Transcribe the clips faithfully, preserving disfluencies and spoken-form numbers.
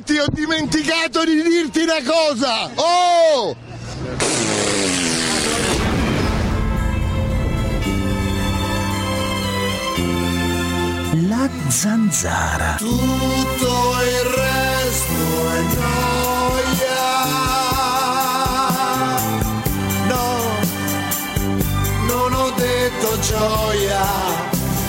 Infatti ho dimenticato di dirti una cosa! Oh! La zanzara. Tutto il resto è gioia. No, non ho detto gioia.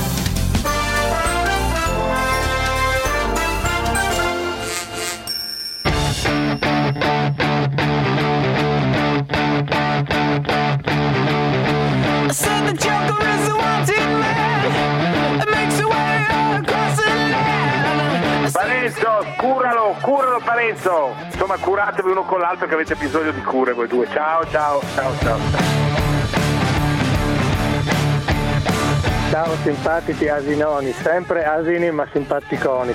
I said the Joker is the wanted man. It makes a way across the land. Parenzo, curalo, curalo Parenzo. Insomma, curatevi uno con l'altro che avete bisogno di cure voi due. Ciao, ciao, ciao, ciao. Ciao simpatici asinoni, sempre asini ma simpaticoni.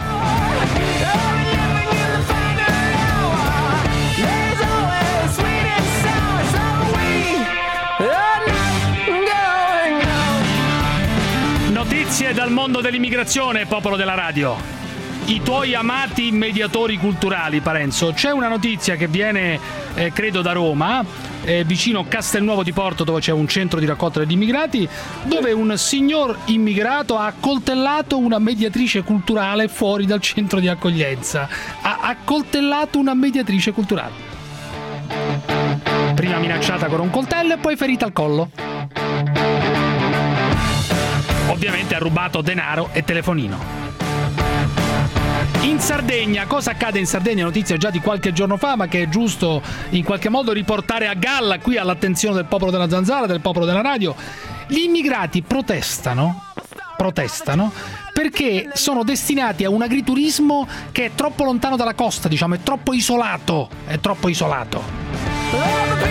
Notizie dal mondo dell'immigrazione, popolo della radio. I tuoi amati mediatori culturali, Parenzo. C'è una notizia che viene, eh, credo, da Roma, eh, vicino Castelnuovo di Porto, dove c'è un centro di raccolta degli immigrati, dove un signor immigrato ha accoltellato una mediatrice culturale fuori dal centro di accoglienza. Ha accoltellato una mediatrice culturale. Prima minacciata con un coltello e poi ferita al collo. Ovviamente ha rubato denaro e telefonino. In Sardegna, cosa accade in Sardegna? Notizia già di qualche giorno fa, ma che è giusto in qualche modo riportare a galla qui all'attenzione del popolo della zanzara, del popolo della radio. Gli immigrati protestano, protestano perché sono destinati a un agriturismo che è troppo lontano dalla costa, diciamo, è troppo isolato, è troppo isolato.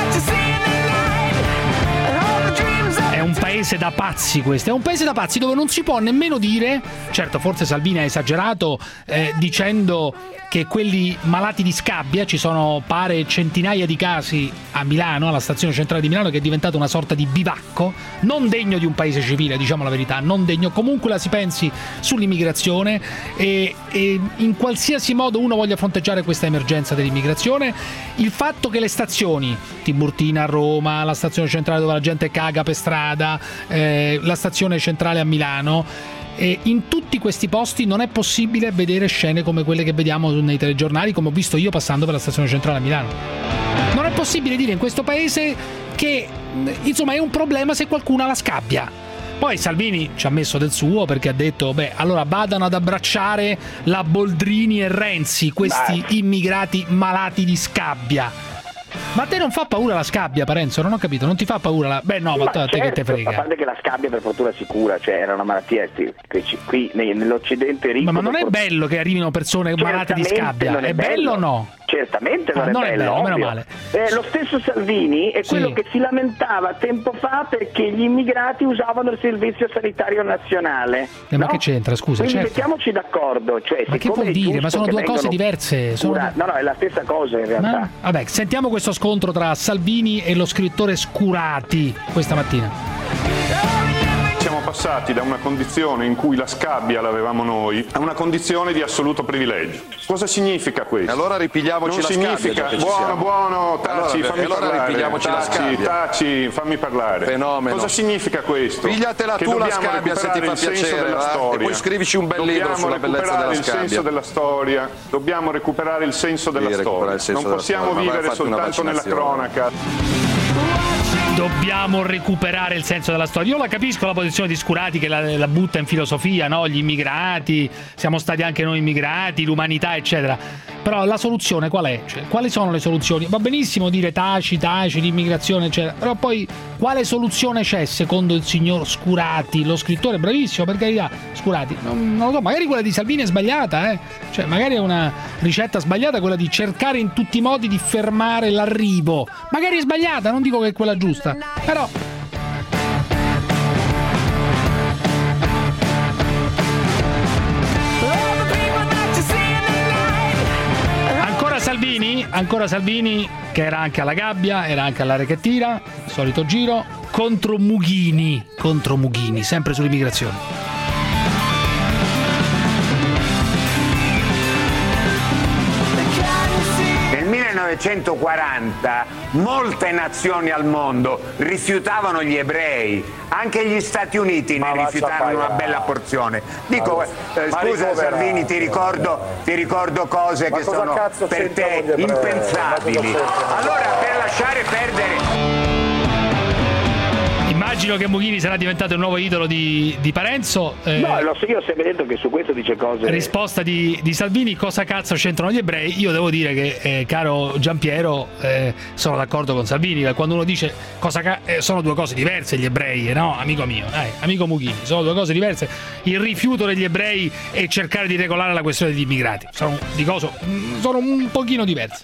È un paese da pazzi questo, è un paese da pazzi dove non si può nemmeno dire, certo forse Salvini ha esagerato eh, dicendo che quelli malati di scabbia, ci sono pare centinaia di casi a Milano, alla stazione centrale di Milano, che è diventata una sorta di bivacco, non degno di un paese civile, diciamo la verità, non degno, comunque la si pensi sull'immigrazione e, e in qualsiasi modo uno voglia fronteggiare questa emergenza dell'immigrazione, il fatto che le stazioni, Tiburtina a Roma, la stazione centrale dove la gente caga per strada, eh, la stazione centrale a Milano, e in tutti questi posti non è possibile vedere scene come quelle che vediamo nei telegiornali, come ho visto io passando per la stazione centrale a Milano. Non è possibile dire in questo paese che insomma è un problema se qualcuno ha la scabbia. Poi Salvini ci ha messo del suo perché ha detto beh, allora vadano ad abbracciare la Boldrini e Renzi, questi Beh. immigrati malati di scabbia. Ma a te non fa paura la scabbia, Parenzo? Non ho capito, non ti fa paura la... Beh no, ma, ma a te certo, che te frega. A parte che la scabbia per fortuna è sicura, cioè era una malattia qui, qui nell'Occidente ricco... Ma, ma non è bello che arrivino persone malate di scabbia? È, è bello, bello o no? Certamente non, ah, è, non bello, è bello, meno male. Eh, lo stesso Salvini è quello sì. che si lamentava tempo fa perché gli immigrati usavano il servizio sanitario nazionale. Eh, no? Ma che c'entra, scusa? Quindi certo. mettiamoci d'accordo. Cioè, ma che vuol dire? Ma sono due cose diverse. Sono... No, no, è la stessa cosa in realtà. Ma... Vabbè, sentiamo questo scontro tra Salvini e lo scrittore Scurati questa mattina. Siamo passati da una condizione in cui la scabbia l'avevamo noi a una condizione di assoluto privilegio. Cosa significa questo? Allora ripigliamoci non la significa... scabbia. Buono, buono, taci, allora, fammi allora parlare. ripigliamoci taci, la scabbia. Taci, fammi parlare. Fenomeno. Cosa significa questo? Pigliatela che tu la dobbiamo scabbia se ti fa piacere, va? E poi scrivici un bel libro sulla bellezza della il scabbia. senso della storia. Dobbiamo recuperare il senso della sì, storia. Senso non possiamo storia. vivere soltanto nella cronaca. Dobbiamo recuperare il senso della storia. Io la capisco la posizione di Scurati che la, la butta in filosofia, no? Gli immigrati, siamo stati anche noi immigrati, l'umanità, eccetera. Però la soluzione qual è? Cioè, quali sono le soluzioni? Va benissimo dire taci, taci, l'immigrazione, eccetera. Però poi quale soluzione c'è secondo il signor Scurati, lo scrittore bravissimo, per carità, Scurati? Non, non lo so, magari quella di Salvini è sbagliata, eh? Cioè, magari è una ricetta sbagliata quella di cercare in tutti i modi di fermare l'arrivo. Magari è sbagliata, non dico che è quella giusta. Però ancora Salvini, ancora Salvini che era anche alla gabbia, era anche all'area che tira, solito giro contro Mughini, contro Mughini, sempre sull'immigrazione. millenovecentoquaranta molte nazioni al mondo rifiutavano gli ebrei, anche gli Stati Uniti ne rifiutarono una bella porzione. Dico, eh, scusa Salvini, ti ricordo, ti ricordo cose Ma che sono per te impensabili. Allora, per lasciare perdere... Immagino che Mughini sarà diventato il nuovo idolo di, di Parenzo. Eh, no, lo so, io ho sempre detto che su questo dice cose. Risposta di, di Salvini: cosa cazzo c'entrano gli ebrei? Io devo dire che, eh, caro Giampiero, eh, sono d'accordo con Salvini. Quando uno dice cosa ca- eh, sono due cose diverse gli ebrei, no? Amico mio, eh, amico Mughini, sono due cose diverse. Il rifiuto degli ebrei e cercare di regolare la questione degli immigrati sono di cose, sono un pochino diverse.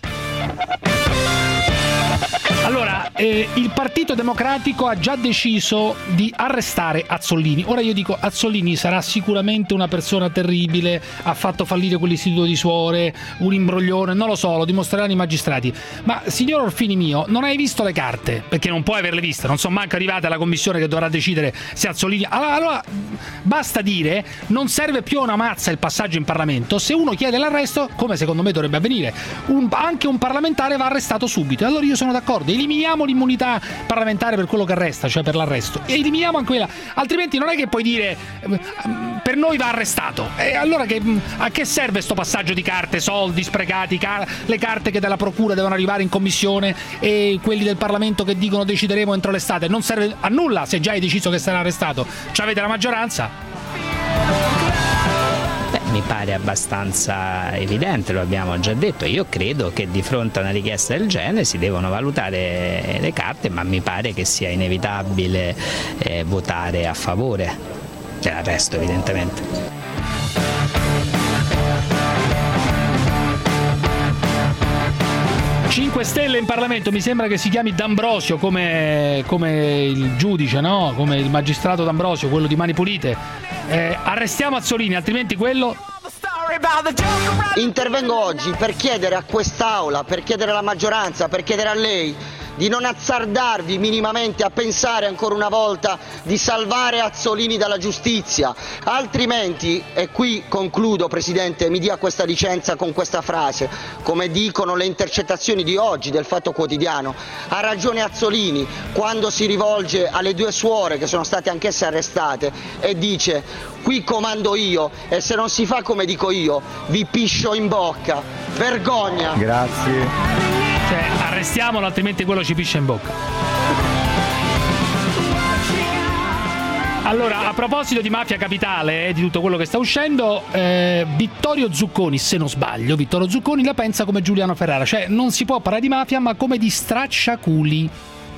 Allora, eh, il Partito Democratico ha già deciso di arrestare Azzolini. Ora io dico, Azzolini sarà sicuramente una persona terribile, ha fatto fallire quell'istituto di suore, un imbroglione, non lo so, lo dimostreranno i magistrati. Ma, signor Orfini mio, non hai visto le carte? Perché non puoi averle viste, non sono manco arrivate alla commissione che dovrà decidere se Azzolini... Allora, allora, basta dire, non serve più a una mazza il passaggio in Parlamento. Se uno chiede l'arresto, come secondo me dovrebbe avvenire, un, anche un parlamentare va arrestato subito. E allora io sono d'accordo. Eliminiamo l'immunità parlamentare per quello che resta, cioè per l'arresto, e eliminiamo anche quella, altrimenti non è che puoi dire per noi va arrestato. E allora che, a che serve sto passaggio di carte, soldi sprecati, car- le carte che dalla procura devono arrivare in commissione e quelli del Parlamento che dicono decideremo entro l'estate? Non serve a nulla se già hai deciso che sarà arrestato, cioè avete la maggioranza. Beh, mi pare abbastanza evidente, lo abbiamo già detto. Io credo che di fronte a una richiesta del genere si devono valutare le carte, ma mi pare che sia inevitabile eh, votare a favore dell'arresto, evidentemente. cinque Stelle in Parlamento, mi sembra che si chiami D'Ambrosio come, come il giudice, no? Come il magistrato D'Ambrosio, quello di Mani Pulite. Eh, arrestiamo Azzolini, altrimenti quello... Intervengo oggi per chiedere a quest'Aula, per chiedere alla maggioranza, per chiedere a lei di non azzardarvi minimamente a pensare ancora una volta di salvare Azzolini dalla giustizia, altrimenti, e qui concludo Presidente, mi dia questa licenza con questa frase, come dicono le intercettazioni di oggi del Fatto Quotidiano, ha ragione Azzolini quando si rivolge alle due suore che sono state anch'esse arrestate e dice: qui comando io e se non si fa come dico io vi piscio in bocca, vergogna. Grazie. Cioè, arrestiamolo, altrimenti quello ci piscia in bocca. Allora, a proposito di Mafia Capitale e eh, di tutto quello che sta uscendo, eh, Vittorio Zucconi, se non sbaglio, Vittorio Zucconi la pensa come Giuliano Ferrara, cioè non si può parlare di mafia ma come di stracciaculi.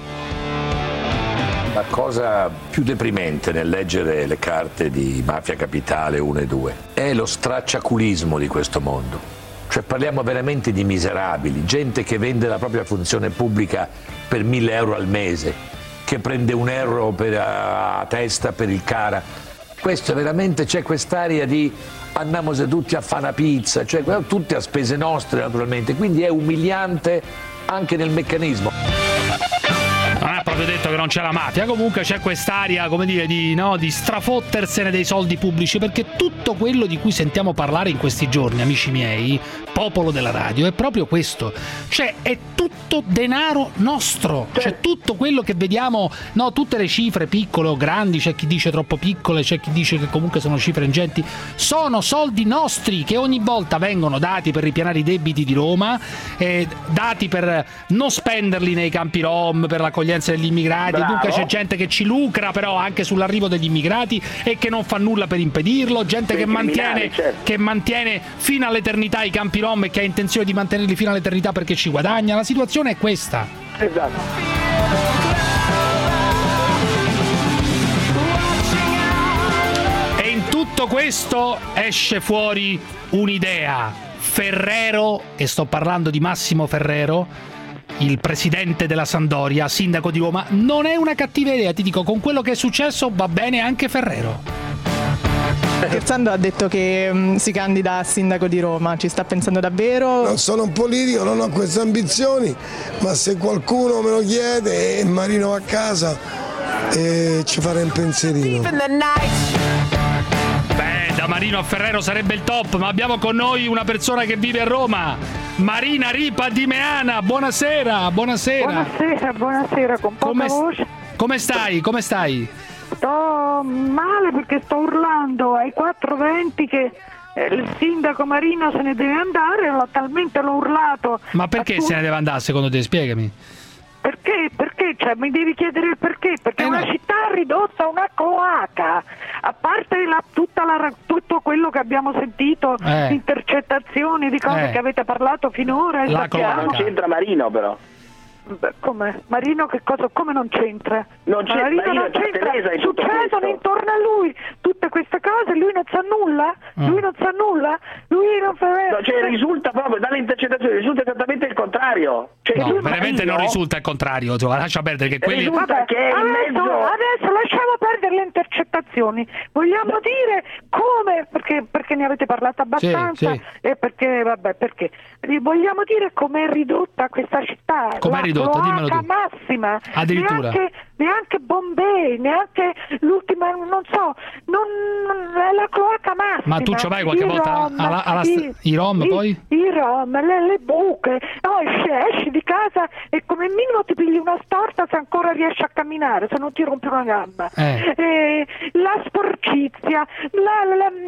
La cosa più deprimente nel leggere le carte di Mafia Capitale uno e due è lo stracciaculismo di questo mondo. Cioè parliamo veramente di miserabili, gente che vende la propria funzione pubblica per mille euro al mese, che prende un euro per, a, a testa per il cara. Questo è veramente, c'è quest'aria di andiamo se tutti a fare una pizza, cioè tutti a spese nostre naturalmente, quindi è umiliante anche nel meccanismo. Non ha proprio detto che non c'è la mafia, comunque c'è quest'aria, come dire, di, no, di strafottersene dei soldi pubblici, perché tutto quello di cui sentiamo parlare in questi giorni, amici miei, popolo della radio, è proprio questo, cioè è tutto denaro nostro, cioè tutto quello che vediamo, no, tutte le cifre piccole o grandi, c'è chi dice troppo piccole, c'è chi dice che comunque sono cifre ingenti, sono soldi nostri che ogni volta vengono dati per ripianare i debiti di Roma, eh, dati per non spenderli nei campi rom, per l'accoglienza degli immigrati. Bravo. Dunque c'è gente che ci lucra però anche sull'arrivo degli immigrati e che non fa nulla per impedirlo, gente che mantiene, certo. che mantiene fino all'eternità i campi rom e che ha intenzione di mantenerli fino all'eternità perché ci guadagna. La situazione è questa. Esatto. E in tutto questo esce fuori un'idea. Ferrero, e sto parlando di Massimo Ferrero, il presidente della Sampdoria, sindaco di Roma, non è una cattiva idea, ti dico, con quello che è successo va bene anche Ferrero. Scherzando ha detto che um, si candida a sindaco di Roma, ci sta pensando davvero? Non sono un politico, non ho queste ambizioni, ma se qualcuno me lo chiede e Marino va a casa e ci farei un pensierino. Beh, da Marino a Ferrero sarebbe il top, ma abbiamo con noi una persona che vive a Roma. Marina Ripa di Meana, buonasera, buonasera. Buonasera, buonasera, con poca come, voce. Come stai? Come stai? Sto male perché sto urlando ai quattro venti che eh, il sindaco Marino se ne deve andare, l'ho, talmente l'ho urlato. Ma perché tu... se ne deve andare secondo te? Spiegami. Perché? Perché? Cioè, mi devi chiedere il perché? Perché è eh una no. città ridotta a una cloaca. A parte la, tutta la, tutto quello che abbiamo sentito, eh. intercettazioni di cose eh. che avete parlato finora. La cloaca. Non c'entra Marino però. Beh, come? Marino che cosa? Come non c'entra? Non c'entra, Marino, Marino non c'entra. In Succedono intorno a lui tutte queste cose, lui non sa nulla? Mm. Lui non sa nulla? Lui non fa... No, cioè risulta proprio dalle intercettazioni, risulta esattamente il contrario. Cioè, no, lui veramente Marino, non risulta il contrario, cioè, lascia perdere che quelli... Vabbè, che è in adesso, mezzo... adesso lasciamo perdere le intercettazioni. Vogliamo no. dire come, perché, perché ne avete parlato abbastanza, sì, sì. e perché, vabbè, perché vogliamo dire com'è ridotta questa città. Com'è ridotta? Dimmelo tu. Massima, addirittura neanche, neanche Bombay, neanche l'ultima, non so, non, non è la cloaca massima. Ma tu ci vai qualche I volta rom, alla, alla, i, i rom i, poi? I rom, le, le buche, no, esci, esci di casa e come minimo ti pigli una storta se ancora riesci a camminare, se non ti rompi una gamba. Eh. Eh, la sporcizia, la, la, la,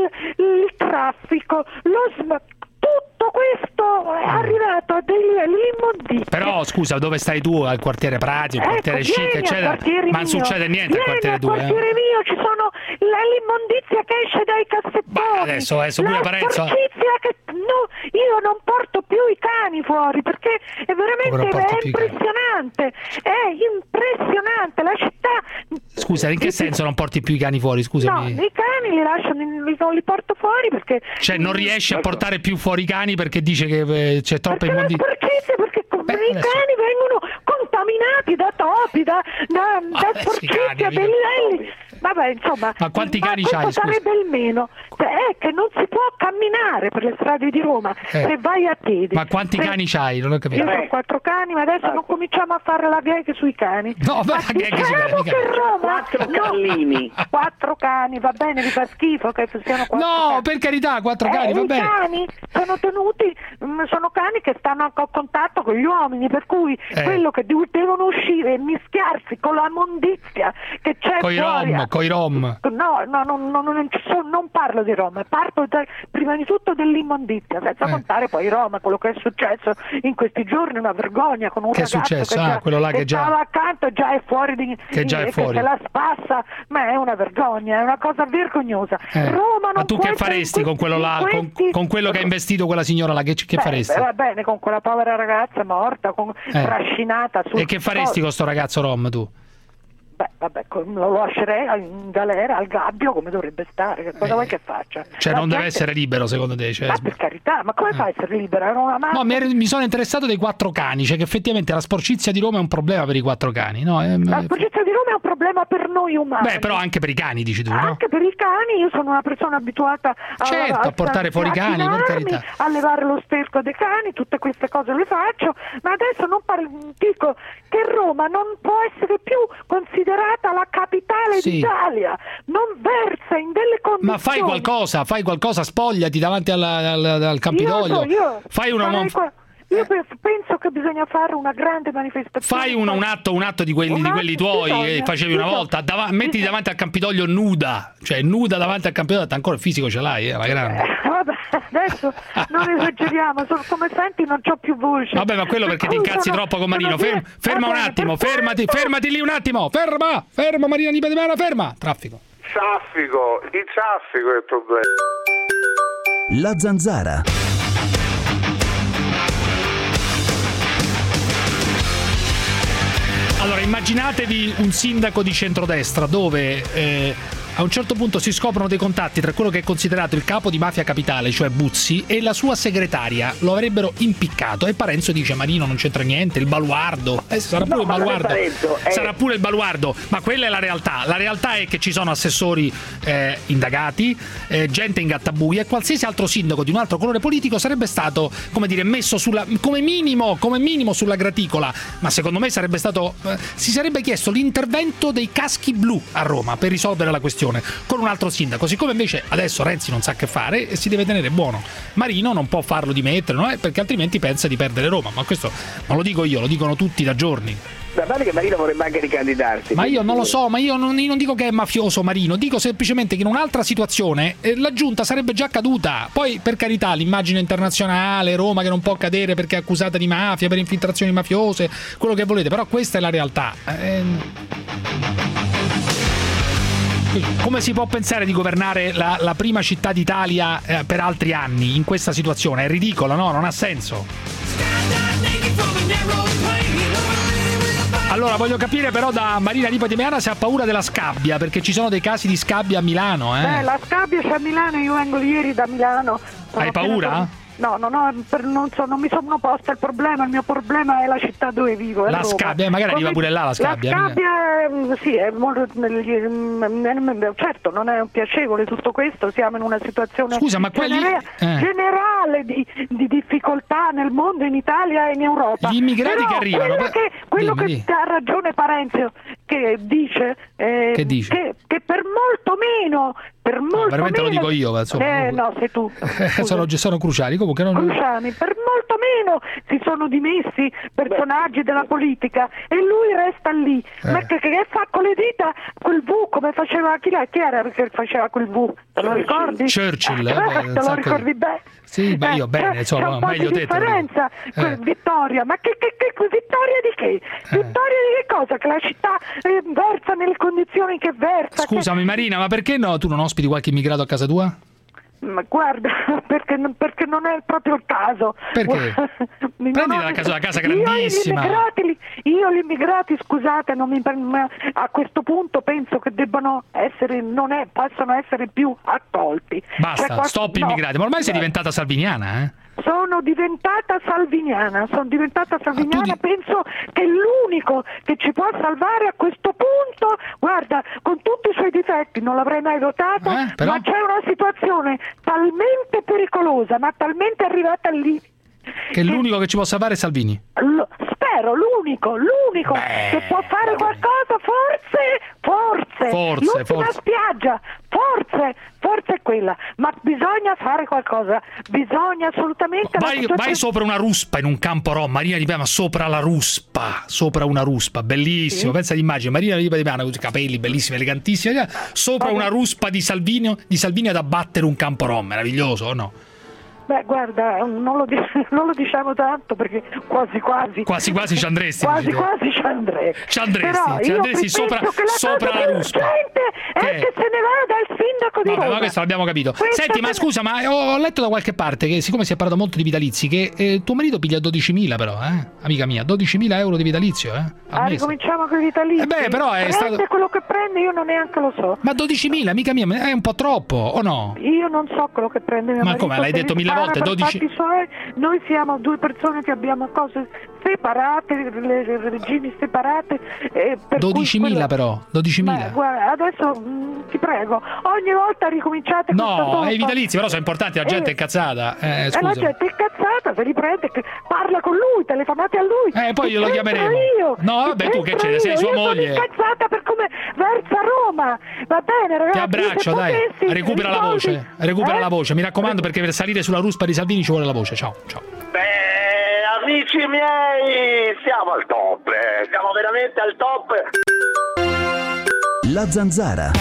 il traffico, lo sm- tutto questo è arrivato a dei livelli immonditi. Però scusa, dove stai tu? Al quartiere Prati, al quartiere ecco, Chic, eccetera? Ma non succede niente al quartiere due. Al quartiere eh? mio ci sono l'immondizia che esce dai cassettoni. Ma adesso, adesso pure la Parenzo. sporcizia che no, io non porto più i cani fuori perché è veramente è impressionante. È impressionante la città. Scusa, in che senso non porti più i cani fuori? Scusami. No, i cani li lascio, non li porto fuori perché cioè non riesci a portare più fuori i cani perché dice che eh, c'è troppa immondizia. Perché, perché Beh, i adesso... cani vengono contaminati da topi, da, da, da sporcizia, dei livelli. Vabbè, insomma, ma quanti cani c'hai? Scusa? Sarebbe il meno. Cioè, è che non si può camminare per le strade di Roma eh. se vai a piedi. Ma quanti se... cani c'hai? Non ho capito. Io ho quattro cani, ma adesso ah. non cominciamo a fare la gag sui cani. No, ma, ma la gag sui cani. Che Roma, quattro no, cannini. Quattro cani, va bene, vi fa schifo che siano quattro no, cani. per carità, quattro eh, cani, va i bene. I cani sono tenuti, mh, sono cani che stanno a contatto con gli uomini, per cui eh. quello che devono uscire e mischiarsi con la mondizia che c'è coi fuori. rom, coi rom. No, no, no, no, non, so, non parlo di Roma, parlo da, prima di tutto dell'immondizia, senza eh. contare poi Roma, quello che è successo in questi giorni, una vergogna con un che ragazzo è successo? che, Ah, già, quello là che, che già... stava accanto e già è fuori di che già è che fuori. se la spassa, ma è una vergogna, è una cosa vergognosa. Eh. Roma non ma tu che faresti questi, con quello là, questi... con, con quello che ha investito quella signora là, che, che beh, faresti? Beh, va bene, con quella povera ragazza morta, con, eh. trascinata su. E che faresti con sto ragazzo rom tu? Beh, vabbè, lo lascerei in galera, al gabbio, come dovrebbe stare. Che cosa eh. vuoi che faccia? Cioè, la non gente... deve essere libero, secondo te? Cioè... Ma per carità, ma come eh. fa a essere libero? Era una mano... No, mi, er- mi sono interessato dei quattro cani, cioè che effettivamente la sporcizia di Roma è un problema per i quattro cani, no? È... La sporcizia di Roma è un problema per noi umani. Beh, però anche per i cani, dici tu, no? Anche per i cani, io sono una persona abituata a, certo, a, a portare fuori i cani, per carità. A levare lo sterco dei cani, tutte queste cose le faccio, ma adesso non parlo, dico che Roma non può essere più considerata la capitale sì. d'Italia, non versa in delle condizioni. Ma fai qualcosa, fai qualcosa, spogliati davanti al, al, al Campidoglio. Io, so, io fai una mon... qua... Io penso che bisogna fare una grande manifestazione. Fai un, un atto, un atto di quelli, di quelli tuoi bisogna, che facevi una volta. Dav- mettiti davanti al Campidoglio nuda, cioè nuda davanti al Campidoglio, ancora il fisico ce l'hai, eh, la grande. Eh, vabbè, adesso non esageriamo, sono, come senti non c'ho più voce. Vabbè, ma quello perché ti incazzi sono, troppo con Marino. Ferm, ferma un attimo, fermati, fermati lì un attimo. Ferma, ferma Marina di Pedemara, ferma. Traffico. Traffico, il traffico è il problema. La Zanzara. Allora, immaginatevi un sindaco di centrodestra dove eh, a un certo punto si scoprono dei contatti tra quello che è considerato il capo di Mafia Capitale, cioè Buzzi, e la sua segretaria. Lo avrebbero impiccato e Parenzo dice: Marino non c'entra niente, il baluardo. Eh, sarà pure no, il baluardo. Parenzo, eh. Sarà pure il baluardo, ma quella è la realtà. La realtà è che ci sono assessori eh, indagati, eh, gente in gattabuia, e qualsiasi altro sindaco di un altro colore politico sarebbe stato, come dire, messo sulla come minimo, come minimo sulla graticola. Ma secondo me sarebbe stato eh, si sarebbe chiesto l'intervento dei caschi blu a Roma per risolvere la questione. questione con un altro sindaco. Siccome invece adesso Renzi non sa che fare e si deve tenere buono, Marino non può farlo dimettere, no? Perché altrimenti pensa di perdere Roma. Ma questo non lo dico io, lo dicono tutti da giorni. Guardate che Marino vorrebbe anche ricandidarsi. Ma io non lo so, ma io non, io non dico che è mafioso Marino, dico semplicemente che in un'altra situazione eh, la giunta sarebbe già caduta. Poi, per carità, l'immagine internazionale, Roma che non può cadere perché è accusata di mafia, per infiltrazioni mafiose, quello che volete, però questa è la realtà. Eh... Come si può pensare di governare la, la prima città d'Italia eh, per altri anni in questa situazione? È ridicolo, no? Non ha senso. Allora, voglio capire però da Marina Lipa di Meana se ha paura della scabbia, perché ci sono dei casi di scabbia a Milano, eh? Beh, la scabbia c'è a Milano, io vengo ieri da Milano. Hai paura? No, no, no, per, non, so, non mi sono posta il problema, il mio problema è la città dove vivo. La Roma. Scabbia, magari arriva pure là la scabbia. La scabbia, mica. Sì, è molto, certo, non è piacevole tutto questo, siamo in una situazione Scusa, ma quelli... genera- eh. generale di, di difficoltà nel mondo, in Italia e in Europa. Gli immigrati Però che arrivano... Quello che, quello dimmi, che dimmi. ha ragione Parenzo, che dice, eh, che, dice? Che, che per molto meno... Per molto no, veramente meno, lo dico io, insomma. Eh, no, sei tu. sono, sono cruciali, comunque non... Cruciani, per molto meno si sono dimessi personaggi della politica e lui resta lì. Eh. Ma che, che fa con le dita quel V come faceva chi, chi era che faceva quel V? Te lo ricordi? Churchill, eh, eh, te lo ricordi bene? Sì, ma io eh, bene, insomma, c'è un po' meglio di detto. differenza, Eh. vittoria, ma che, che, che vittoria di che? Eh. Vittoria di che cosa? Che la città eh, versa nelle condizioni che versa. Scusami Marina, ma perché no? Tu non ospiti qualche immigrato a casa tua? Ma guarda, perché, perché non è proprio il caso. Perché? Prendila la casa, una casa grandissima. Io gli, immigrati, io gli immigrati, scusate, non mi, a questo punto penso che debbano essere, non è, possono essere più accolti. Basta, cioè, stop no. immigrati. Ma ormai sei diventata salviniana, eh? Sono diventata salviniana, sono diventata salviniana, di... penso che l'unico che ci può salvare a questo punto, guarda, con tutti i suoi difetti, non l'avrei mai votato, eh, però... ma c'è una situazione talmente pericolosa, ma talmente arrivata lì. Che l'unico che ci può salvare è Salvini. L- spero, l'unico, l'unico Beh, che può fare qualcosa, forse, forse, forse, l'ultima forse. spiaggia, forse, forse è quella, ma bisogna fare qualcosa, bisogna assolutamente... Vai, situazione... vai sopra una ruspa in un campo rom, Marina Di Piana sopra la ruspa, sopra una ruspa, bellissimo, sì. Pensa all'immagine, Marina Di Piana con i capelli bellissimi, elegantissimi, sopra Vabbè. una ruspa di Salvini, di Salvini ad abbattere un campo rom, meraviglioso o no? Beh, guarda, non lo, non lo diciamo tanto perché quasi quasi quasi quasi ci andresti quasi dice. quasi ci andrei ci andresti, ci andresti sopra, sopra la ruspa è che, che se ne vada il sindaco di Vabbè, Roma. ma questo l'abbiamo capito. Questa Senti, ma ne... scusa, ma ho letto da qualche parte che siccome si è parlato molto di vitalizi che eh, tuo marito piglia dodicimila però, eh? Amica mia, dodicimila euro di vitalizio, eh? Ah, ricominciamo con i vitalizi. Eh beh, però è prende stato... quello che prende, io non neanche lo so. Ma dodicimila, amica mia, è un po' troppo, o no? Io non so quello che prende mio ma marito. Ma come, l'hai detto mille volte, dodici... Suoi, noi siamo due persone che abbiamo cose separate, le, le regimi separate. Eh, per dodicimila quello... però, dodicimila. Beh, guarda, adesso mh, ti prego, ogni volta ricominciate No, è i vitalizi, però sono importanti, la gente eh, è incazzata. Eh, scusa. La gente è incazzata, se li prende, parla con lui, telefonate a lui. Eh, poi glielo chiameremo. Io, no, vabbè, tu che c'è, sei sua io moglie. Sono incazzata per come versa Roma. Va bene, ragazzi. Ti abbraccio, dai. Recupera la voce. Recupera eh? la voce, mi raccomando, perché per salire sulla ruspa di Salvini ci vuole la voce. Ciao, ciao. Beh, amici miei, siamo al top, eh. Siamo veramente al top. La Zanzara.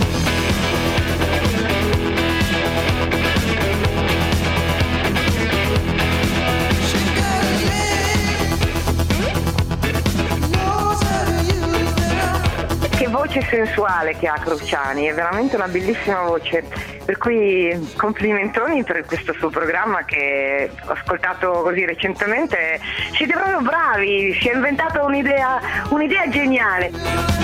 Che voce sensuale che ha Cruciani, è veramente una bellissima voce, per cui complimentoni per questo suo programma che ho ascoltato così recentemente. Siete proprio bravi, si è inventato un'idea, un'idea geniale.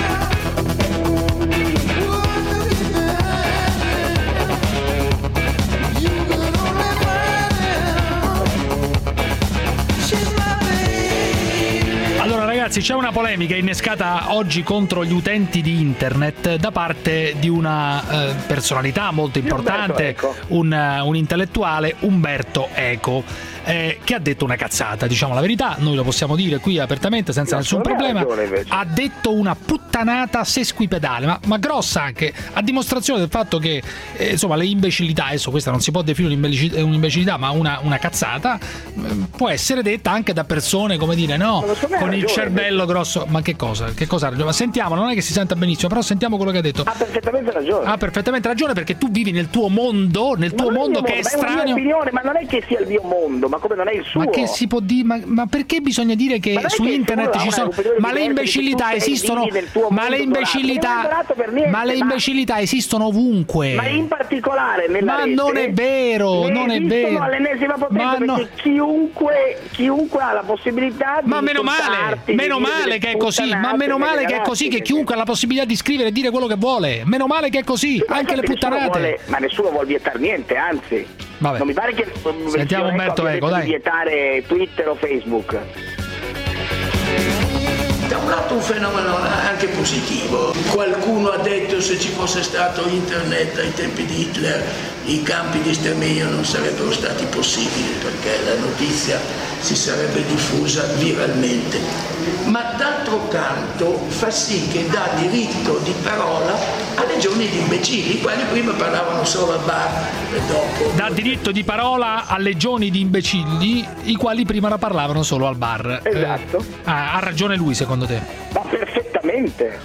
Allora ragazzi, c'è una polemica innescata oggi contro gli utenti di internet da parte di una eh, personalità molto importante, un, un intellettuale, Umberto Eco. eh, che ha detto una cazzata, diciamo la verità, noi lo possiamo dire qui apertamente senza No, nessun problema. ragione, ha detto una puttanata sesquipedale, ma, ma grossa anche, a dimostrazione del fatto che eh, insomma le imbecillità, adesso questa non si può definire un'imbecillità, un'imbecillità ma una, una cazzata, eh, può essere detta anche da persone, come dire, no, con il cervello grosso. Ma che cosa? Che cosa ha ragione? Ma sentiamo, non è che si senta benissimo, però sentiamo quello che ha detto. Ha perfettamente ragione. Ha perfettamente ragione, perché tu vivi nel tuo mondo, nel tuo mondo che è strano. È una mia opinione, ma non è che sia il mio mondo, ma come non è il suo. Ma che si può dire? Ma, ma perché bisogna dire che su che internet ci sono? Ma le imbecillità esistono? Ma le imbecillità? Ma le imbecillità esistono ovunque. Ma in particolare nella Ma rete, non è vero, non è vero. all'ennesima potenza, Ma no. perché chiunque, chiunque ha la possibilità di Ma meno male, meno male che è così, ma meno male che è così, che chiunque ha la possibilità di scrivere e dire quello che vuole. Meno male che è così, anche le puttanate. Vuole, ma nessuno vuole vietare niente, anzi. Vabbè. Non mi pare che Sentiamo Umberto Eco, dai. vietare Twitter o Facebook. Da un lato un fenomeno anche positivo. Qualcuno ha detto se ci fosse stato internet ai tempi di Hitler i campi di sterminio non sarebbero stati possibili perché la notizia si sarebbe diffusa viralmente. Ma d'altro canto fa sì che dà diritto di parola a legioni di imbecilli, quelli prima parlavano solo al bar e dopo. Dà diritto di parola a legioni di imbecilli, i quali prima la parlavano solo al bar. Esatto. Eh, ha, ha ragione lui, secondo te? Ma perfettamente.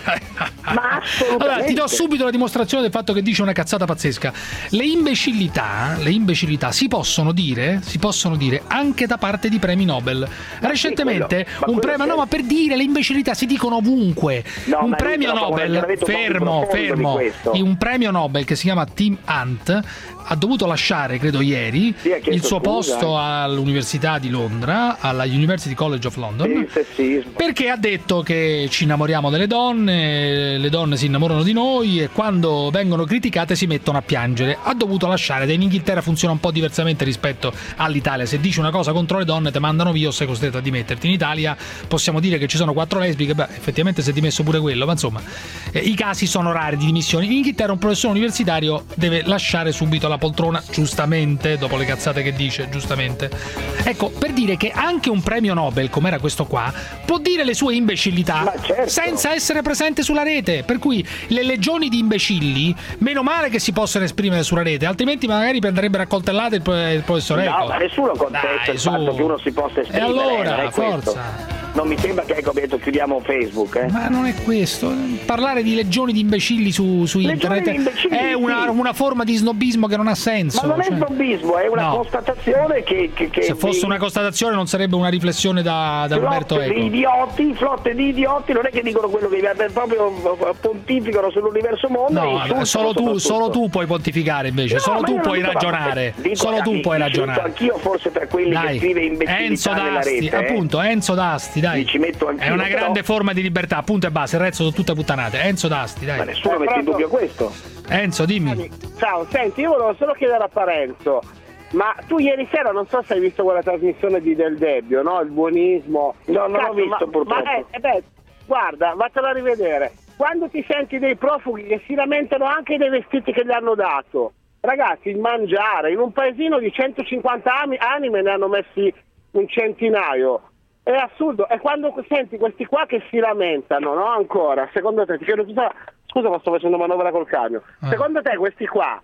Ma assolutamente. Allora, ti do subito la dimostrazione del fatto che dice una cazzata pazzesca. Le imbecillità, le imbecillità si possono dire, si possono dire anche da parte di premi Nobel. Ma recentemente sì, un premio, no, ma per dire le imbecillità si dicono ovunque. No, un ma premio Nobel, fermo, fermo, un premio Nobel che si chiama Tim Hunt ha dovuto lasciare, credo ieri, sì, il suo scusa. posto all'Università di Londra, alla University College of London, sì, perché ha detto che ci innamoriamo delle donne, le donne si innamorano di noi e quando vengono criticate si mettono a piangere. Ha dovuto lasciare. In Inghilterra funziona un po' diversamente rispetto all'Italia. Se dici una cosa contro le donne te mandano via o sei costretto a dimetterti. In Italia possiamo dire che ci sono quattro lesbiche, beh, effettivamente si è dimesso pure quello, ma insomma eh, i casi sono rari di dimissioni. In Inghilterra un professore universitario deve lasciare subito la poltrona, giustamente, dopo le cazzate che dice, giustamente. Ecco, per dire che anche un premio Nobel, come era questo qua, può dire le sue imbecillità certo. senza essere presente sulla rete. Per cui le legioni di imbecilli, meno male che si possono esprimere sulla rete, altrimenti magari prenderebbero a coltellate il, il professor Eco. No, ma nessuno contesta il su. fatto che uno si possa esprimere. E allora, non è forza. questo. Non mi sembra che, ecco, detto, chiudiamo Facebook. Eh. Ma non è questo. Parlare di legioni di imbecilli su, su internet è una, una forma di snobismo che non ha senso. Ma non è cioè. snobismo, è una No. constatazione che, che, che Se fosse di- una constatazione non sarebbe una riflessione da, da Umberto flotte Eco. di idioti, flotte di idioti, non è che dicono quello che proprio pontificano sull'universo mondo. e No, insultano solo tu, soprattutto. solo tu puoi pontificare invece, No, solo ma tu io non puoi dico, ragionare, ma dico, solo tu mi- puoi mi ci metto ragionare. anch'io forse tra quelli Dai. che scrive imbecillità Enzo nella D'Asti, rete. eh. appunto, Enzo D'Asti, dai. Mi ci metto anch'io, È una però- grande forma di libertà, appunto e basta, il resto sono tutte puttanate. Enzo D'Asti, dai. Ma nessuno mette in dubbio questo. Enzo, dimmi. Ciao, senti, io volevo solo chiedere a Parenzo, ma tu ieri sera non so se hai visto quella trasmissione di Del Debbio, no? Il buonismo. No, non l'ho Cazzo, visto, ma, purtroppo. Ma eh, eh, beh, guarda, vattela a rivedere. Quando ti senti dei profughi che si lamentano anche dei vestiti che gli hanno dato, ragazzi, il mangiare, in un paesino di centocinquanta ami- anime ne hanno messi un centinaio. È assurdo. E quando senti questi qua che si lamentano, no? Ancora, secondo te, ti chiedo tutta... Scusa, ma sto facendo manovra col camion. Eh. Secondo te questi qua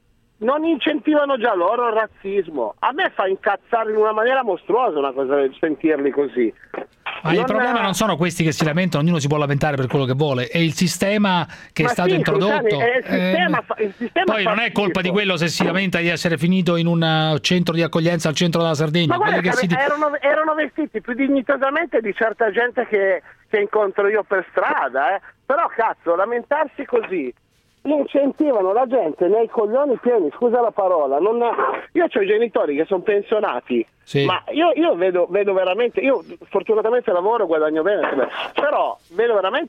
non incentivano già loro il razzismo? A me fa incazzare in una maniera mostruosa una cosa del sentirli così. Ma il Non problema è- non sono questi che si lamentano, ognuno si può lamentare per quello che vuole, è il sistema che Ma è stato sì, introdotto. Cruciani, è il sistema Eh, fa- il sistema poi fa non è colpa schifo. di quello se si lamenta di essere finito in un uh, centro di accoglienza al centro della Sardegna. Ma guarda, quelli che si di- erano, erano vestiti più dignitosamente di certa gente che, che incontro io per strada, eh. Però cazzo, lamentarsi così incentivano la gente nei coglioni pieni, scusa la parola. Non... Io ho i genitori che sono pensionati, Sì. ma io, io vedo, vedo veramente, io fortunatamente lavoro, guadagno bene, però vedo veramente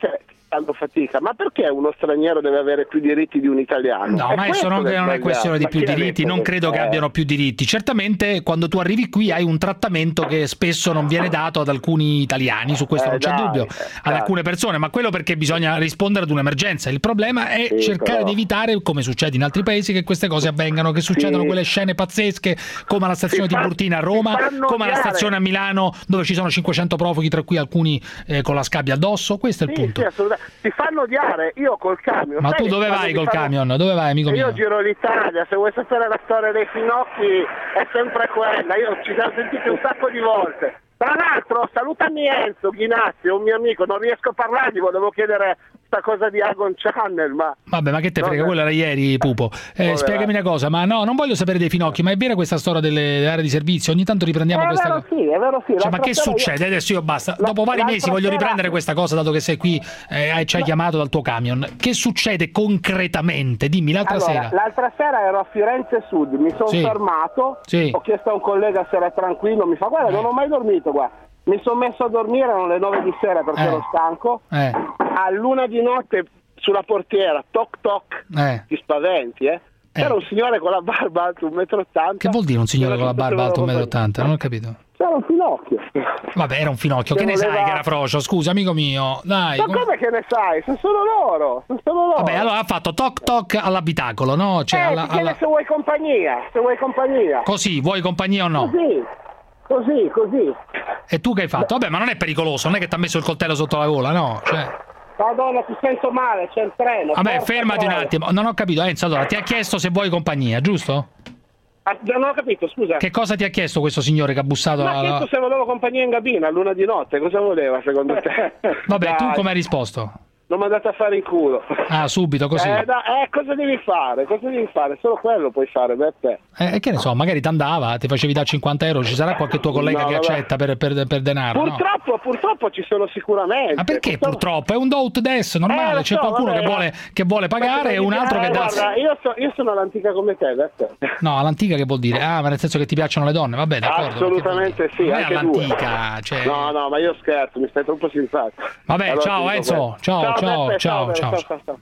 fanno fatica, ma perché uno straniero deve avere più diritti di un italiano? No, è ma adesso non, non è questione di ma più diritti, non credo che abbiano più diritti. Certamente quando tu arrivi qui hai un trattamento che spesso non viene dato ad alcuni italiani, su questo eh, non c'è dai, dubbio, eh, ad alcune persone, ma quello perché bisogna rispondere ad un'emergenza. Il problema è sì, cercare però... di evitare, come succede in altri paesi, che queste cose avvengano, che succedono sì. quelle scene pazzesche come alla stazione si Tiburtina a Roma, come alla stazione a Milano dove ci sono cinquecento profughi, tra cui alcuni eh, con la scabbia addosso. Questo è il sì, punto. Sì, assolutamente. Si fanno odiare, io col camion. Ma sai tu dove vai col fanno... camion? Dove vai, amico mio? Io giro l'Italia, se vuoi sapere la storia dei finocchi è sempre quella, io ci siamo sentiti un sacco di volte. Tra l'altro salutami Enzo Ghinazio, un mio amico, non riesco a parlargli, volevo chiedere sta cosa di Agon Channel, ma... Vabbè, ma che te frega, quello era ieri, Pupo. Eh, spiegami una cosa, ma no, non voglio sapere dei finocchi, ma è vera questa storia delle aree di servizio? Ogni tanto riprendiamo è questa vero, cosa. Sì, è vero sì, cioè, ma che succede? Io... Adesso io basta, La, dopo vari mesi voglio sera... riprendere questa cosa, dato che sei qui e eh, ci hai chiamato dal tuo camion. Che succede concretamente? Dimmi, l'altra allora, sera. L'altra sera ero a Firenze Sud, mi sono sì. fermato, sì. ho chiesto a un collega se era tranquillo, mi fa guarda eh. non ho mai dormito qua. Mi sono messo a dormire, erano le nove di sera perché eh. ero stanco, eh. all'una di notte sulla portiera, toc toc, eh. ti spaventi, eh? eh. C'era un signore con la barba alto un metro e ottanta. Che vuol dire un signore con la barba alto un metro e ottanta? Non ho capito. C'era un finocchio. Vabbè, era un finocchio, che, che ne voleva... sai che era frocio? Scusa, amico mio, dai. Ma come che ne sai? Sono solo loro, sono solo loro. Vabbè, allora ha fatto toc toc all'abitacolo, no? Cioè, eh, alla, ti chiede alla... se vuoi compagnia, se vuoi compagnia. Così, vuoi compagnia o no? Così. Così, così. E tu che hai fatto? Vabbè, ma non è pericoloso, non è che ti ha messo il coltello sotto la gola, no? Cioè... Madonna, ti sento male, c'è il treno. Vabbè, fermati un attimo. Non ho capito, Enzo, allora ti ha chiesto se vuoi compagnia, giusto? Ah, non ho capito, scusa. Che cosa ti ha chiesto questo signore che ha bussato? Mi ha chiesto se volevo compagnia in cabina a luna di notte, cosa voleva secondo te? Vabbè, Dai. tu come hai risposto? Non mi andate a fare in culo. Ah, subito, così. Eh, da, eh, cosa devi fare? Cosa devi fare? Solo quello puoi fare per te. Eh, che ne so, magari ti andava, ti facevi da cinquanta euro, ci sarà qualche tuo collega no, che vabbè. accetta per, per, per denaro, Purtroppo, no? purtroppo ci sono sicuramente. Ma perché purtroppo? purtroppo? È un do ut des, normale, eh, c'è so, qualcuno vabbè, che, vuole, che vuole pagare e un altro eh, che dà... Guarda, io, so, io sono all'antica come te, adesso. No, all'antica che vuol dire? Ah, ma nel senso che ti piacciono le donne, vabbè, d'accordo. Assolutamente sì, non è anche all'antica, cioè... No, no, ma io scherzo, mi stai troppo simpatico. Vabbè, allora, ciao Enzo, ciao, ciao, ciao, Beppe, ciao, ciao, ciao, ciao, ciao.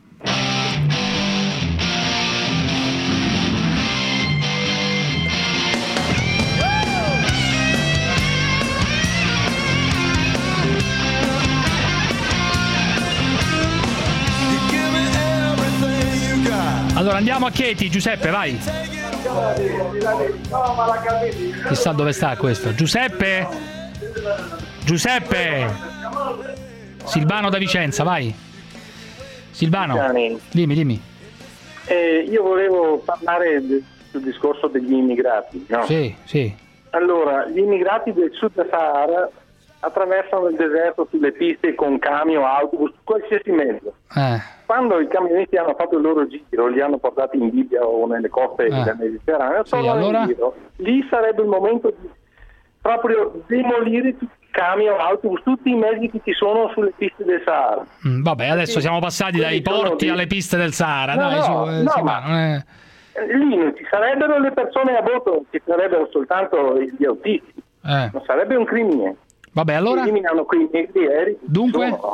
Allora andiamo a Chieti, Giuseppe, vai. Chissà dove sta questo. Giuseppe? Giuseppe? Silvano da Vicenza, vai. Silvano, dimmi, dimmi. Eh, io volevo parlare del, del discorso degli immigrati, no? Sì, sì. Allora, gli immigrati del Sud Sahara attraversano il deserto sulle piste con camion, autobus, qualsiasi mezzo. Eh. Quando i camionisti hanno fatto il loro giro, li hanno portati in Libia o nelle coste eh. del Mediterraneo, sì, allora... in giro, lì sarebbe il momento di proprio demolire tutti i camion, autobus, tutti i mezzi che ci sono sulle piste del Sahara. Mm, vabbè, adesso sì, siamo passati dai porti di... alle piste del Sahara. No, dai, no, su, eh, no, sì, ma... ma non è... Lì non ci sarebbero le persone a bordo, ci sarebbero soltanto gli autisti. Eh. Non sarebbe un crimine. Vabbè, allora? Eliminano quei mezzi aerei. Dunque? Sono...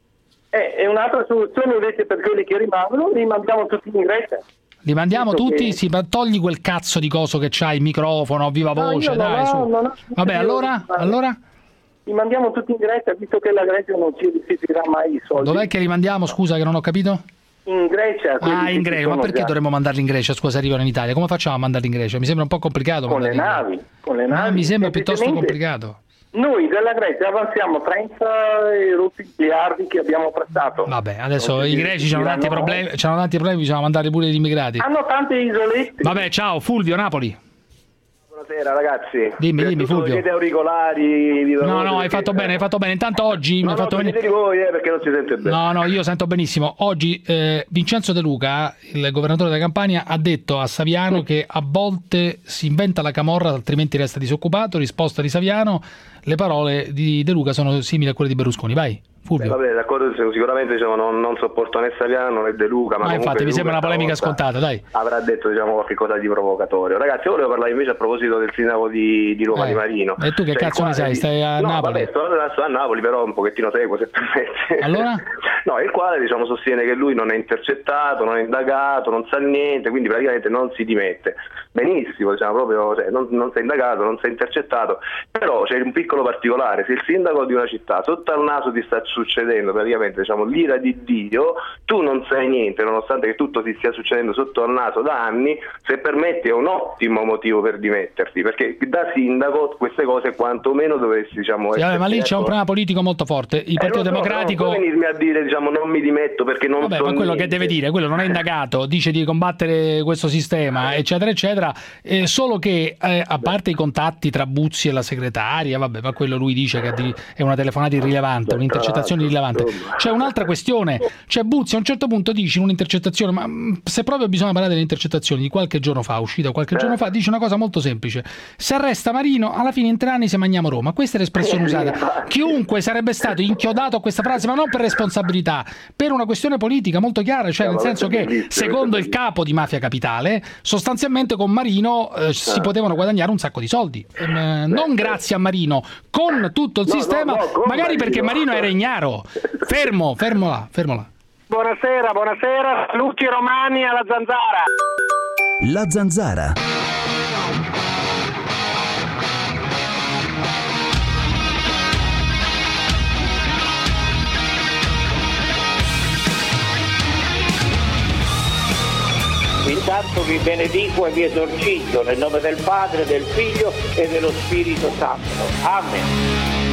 Eh, è un'altra soluzione invece per quelli che rimangono, li mandiamo tutti in Grecia. Li mandiamo Visto tutti? che... Sì, ma togli quel cazzo di coso che c'hai, il microfono, viva voce, no, dai, no, su. No, no, Vabbè, allora? allora? Li mandiamo tutti in Grecia, visto che la Grecia non ci restituirà mai i soldi. Dov'è che li mandiamo, scusa, che non ho capito? In Grecia. Ah, in Grecia, ma perché già. dovremmo mandarli in Grecia? Scusa, arrivano in Italia. Come facciamo a mandarli in Grecia? Mi sembra un po' complicato. Con le navi, con le navi. Ah, mi sembra piuttosto complicato. Noi dalla Grecia avanziamo trenta e rotti miliardi che abbiamo prestato. Vabbè, adesso i greci hanno tanti problemi, c'hanno tanti problemi, bisogna mandare pure gli immigrati. Hanno tante isolette. Vabbè, ciao, Fulvio, Napoli. Buonasera ragazzi. Dimmi, dimmi Fulvio. Siete auricolari, no, no, hai fatto bene, hai fatto bene. Intanto oggi no, mi hai fatto no, bene. di voi, eh, perché non si sente bene. No, no, io sento benissimo. Oggi eh, Vincenzo De Luca, il governatore della Campania, ha detto a Saviano che a volte si inventa la camorra, altrimenti resta disoccupato. Risposta di Saviano: le parole di De Luca sono simili a quelle di Berlusconi. Vai. Beh, vabbè, d'accordo, sicuramente diciamo, non, non sopporto né Saviano né De Luca, ma, ma infatti mi sembra una polemica scontata, dai. Avrà detto diciamo qualcosa di provocatorio. Ragazzi, volevo parlare invece a proposito del sindaco di, di Roma, eh. di Marino. E tu che cioè, cazzo ne sai? Stai a no, Napoli? Vabbè, sto, sto a Napoli, però un pochettino seguo, se permette. Allora? No, il quale diciamo sostiene che lui non è intercettato, non è indagato, non sa niente, quindi praticamente non si dimette. Benissimo, diciamo proprio, cioè, non, non sei indagato, non sei intercettato, però c'è un piccolo particolare: se il sindaco di una città sotto al naso ti sta succedendo praticamente diciamo l'ira di Dio, tu non sai niente, nonostante che tutto ti stia succedendo sotto al naso da anni, se permetti è un ottimo motivo per dimetterti, perché da sindaco queste cose quantomeno dovresti diciamo sì, vabbè, ma lì c'è un problema politico molto forte. Il Partito eh, so, Democratico non puoi venirmi a dire diciamo non mi dimetto perché non vabbè, so ma quello niente. che deve dire, quello non è indagato, dice di combattere questo sistema eccetera eccetera, eh, solo che eh, a parte i contatti tra Buzzi e la segretaria, vabbè, ma quello lui dice che è una telefonata irrilevante, un'intercettazione irrilevante. C'è un'altra questione, cioè Buzzi a un certo punto dice in un'intercettazione, ma se proprio bisogna parlare delle intercettazioni di qualche giorno fa, uscita qualche giorno fa, dice una cosa molto semplice: se arresta Marino alla fine in tre anni se mangiamo Roma. Questa è l'espressione usata. Chiunque sarebbe stato inchiodato a questa frase, ma non per responsabilità, per una questione politica molto chiara, cioè nel senso che secondo il capo di Mafia Capitale sostanzialmente con Marino eh, si potevano guadagnare un sacco di soldi, eh, non grazie a Marino, con tutto il No, sistema, no, no, magari Marino. perché Marino era ignaro. Fermo, fermo là, fermo là. Buonasera, buonasera, saluti romani alla Zanzara. La Zanzara. Intanto vi benedico e vi esorcizzo nel nome del Padre, del Figlio e dello Spirito Santo. Amen.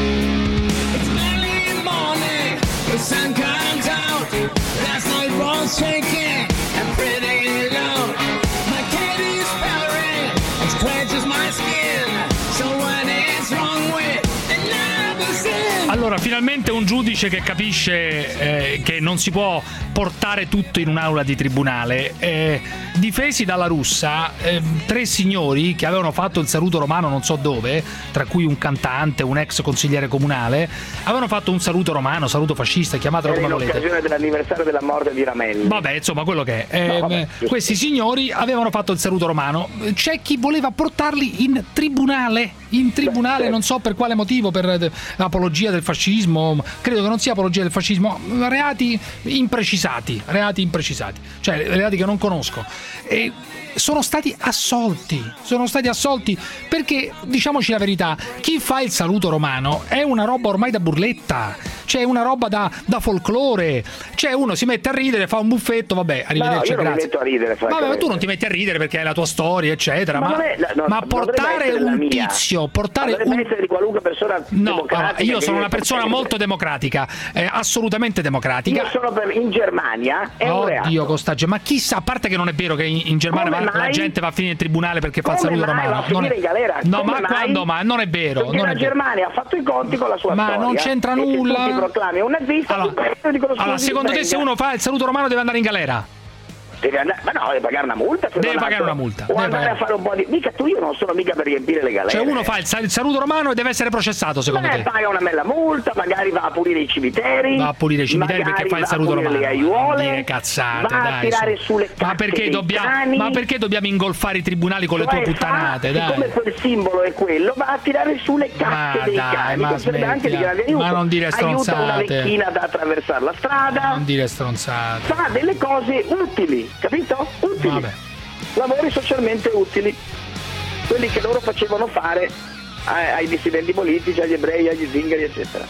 The sun comes out, last night was shaking and pretty low. My cat is purring and scratches my skin. So what is wrong with another sin? Allora, finalmente un giudice che capisce eh, che non si può portare tutto in un'aula di tribunale. Eh, difesi dalla Russa, eh, tre signori che avevano fatto il saluto romano non so dove, tra cui un cantante, un ex consigliere comunale, avevano fatto un saluto romano, saluto fascista, chiamatelo Era come in volete. occasione dell'anniversario della morte di Ramelli. Vabbè, insomma, quello che è. Eh, No, vabbè, questi signori avevano fatto il saluto romano. C'è chi voleva portarli in tribunale. In tribunale, Beh, non so per quale motivo, per apologia del fascismo, credo che non sia apologia del fascismo, reati imprecisati, reati imprecisati, cioè reati che non conosco. E sono stati assolti, sono stati assolti perché, diciamoci la verità, chi fa il saluto romano è una roba ormai da burletta, cioè una roba da, da folklore, cioè uno si mette a ridere, fa un buffetto, vabbè, arrivederci, no, io non mi grazie. metto a ridere, vabbè, ma tu non ti metti a ridere perché è la tua storia, eccetera, Ma ma, non è- no, ma non portare dovrebbe essere un la mia. tizio, portare Ma dovrebbe un... essere di qualunque persona No, democratica allora, io che sono una viene persona portata. molto democratica, eh, assolutamente democratica. Io sono per, in Germania è un reato. Oddio, Costaggio, ma chissà, a parte che non è vero che in, in Germania Come va- la mai? gente va a finire in tribunale perché fa il Come saluto mai romano. va a finire Non è- in galera? No, Come ma mai? quando mai? Non è vero, Perché non la è vero. Germania ha fatto i conti con la sua Ma storia. non c'entra e nulla. Se tu ti proclami un nazista, Allora, tu dicono, allora, scusi, secondo te venga. se uno fa il saluto romano deve andare in galera? Deve andare, ma no, deve pagare una multa. se Deve non pagare altro. una multa, O deve andare pagare- a fare un po' di. Mica tu, io non sono mica per riempire le galere. Cioè uno fa il, sa- il saluto romano e deve essere processato, secondo Beh, te? paga una bella multa, magari va a pulire i cimiteri. Va a pulire i cimiteri magari perché fa il va a saluto pulire romano. le aiuole, Dire cazzate, va a dai, tirare su. sulle Ma cacche perché dei dobbiamo cani. Ma perché dobbiamo ingolfare i tribunali con le tue Cioè, puttanate, fa, dai? siccome quel simbolo è quello, va a tirare sulle cacche Ma dei dai, cani. ma Questo sarebbe anche di smettila. grande aiuto. Ma non dire Aiuta una stronzate. vecchina ad attraversare la strada. Non dire stronzate. Fa delle cose utili, capito? Utili. Vabbè. Lavori socialmente utili. Quelli che loro facevano fare ai, ai dissidenti politici, agli ebrei, agli zingari, eccetera.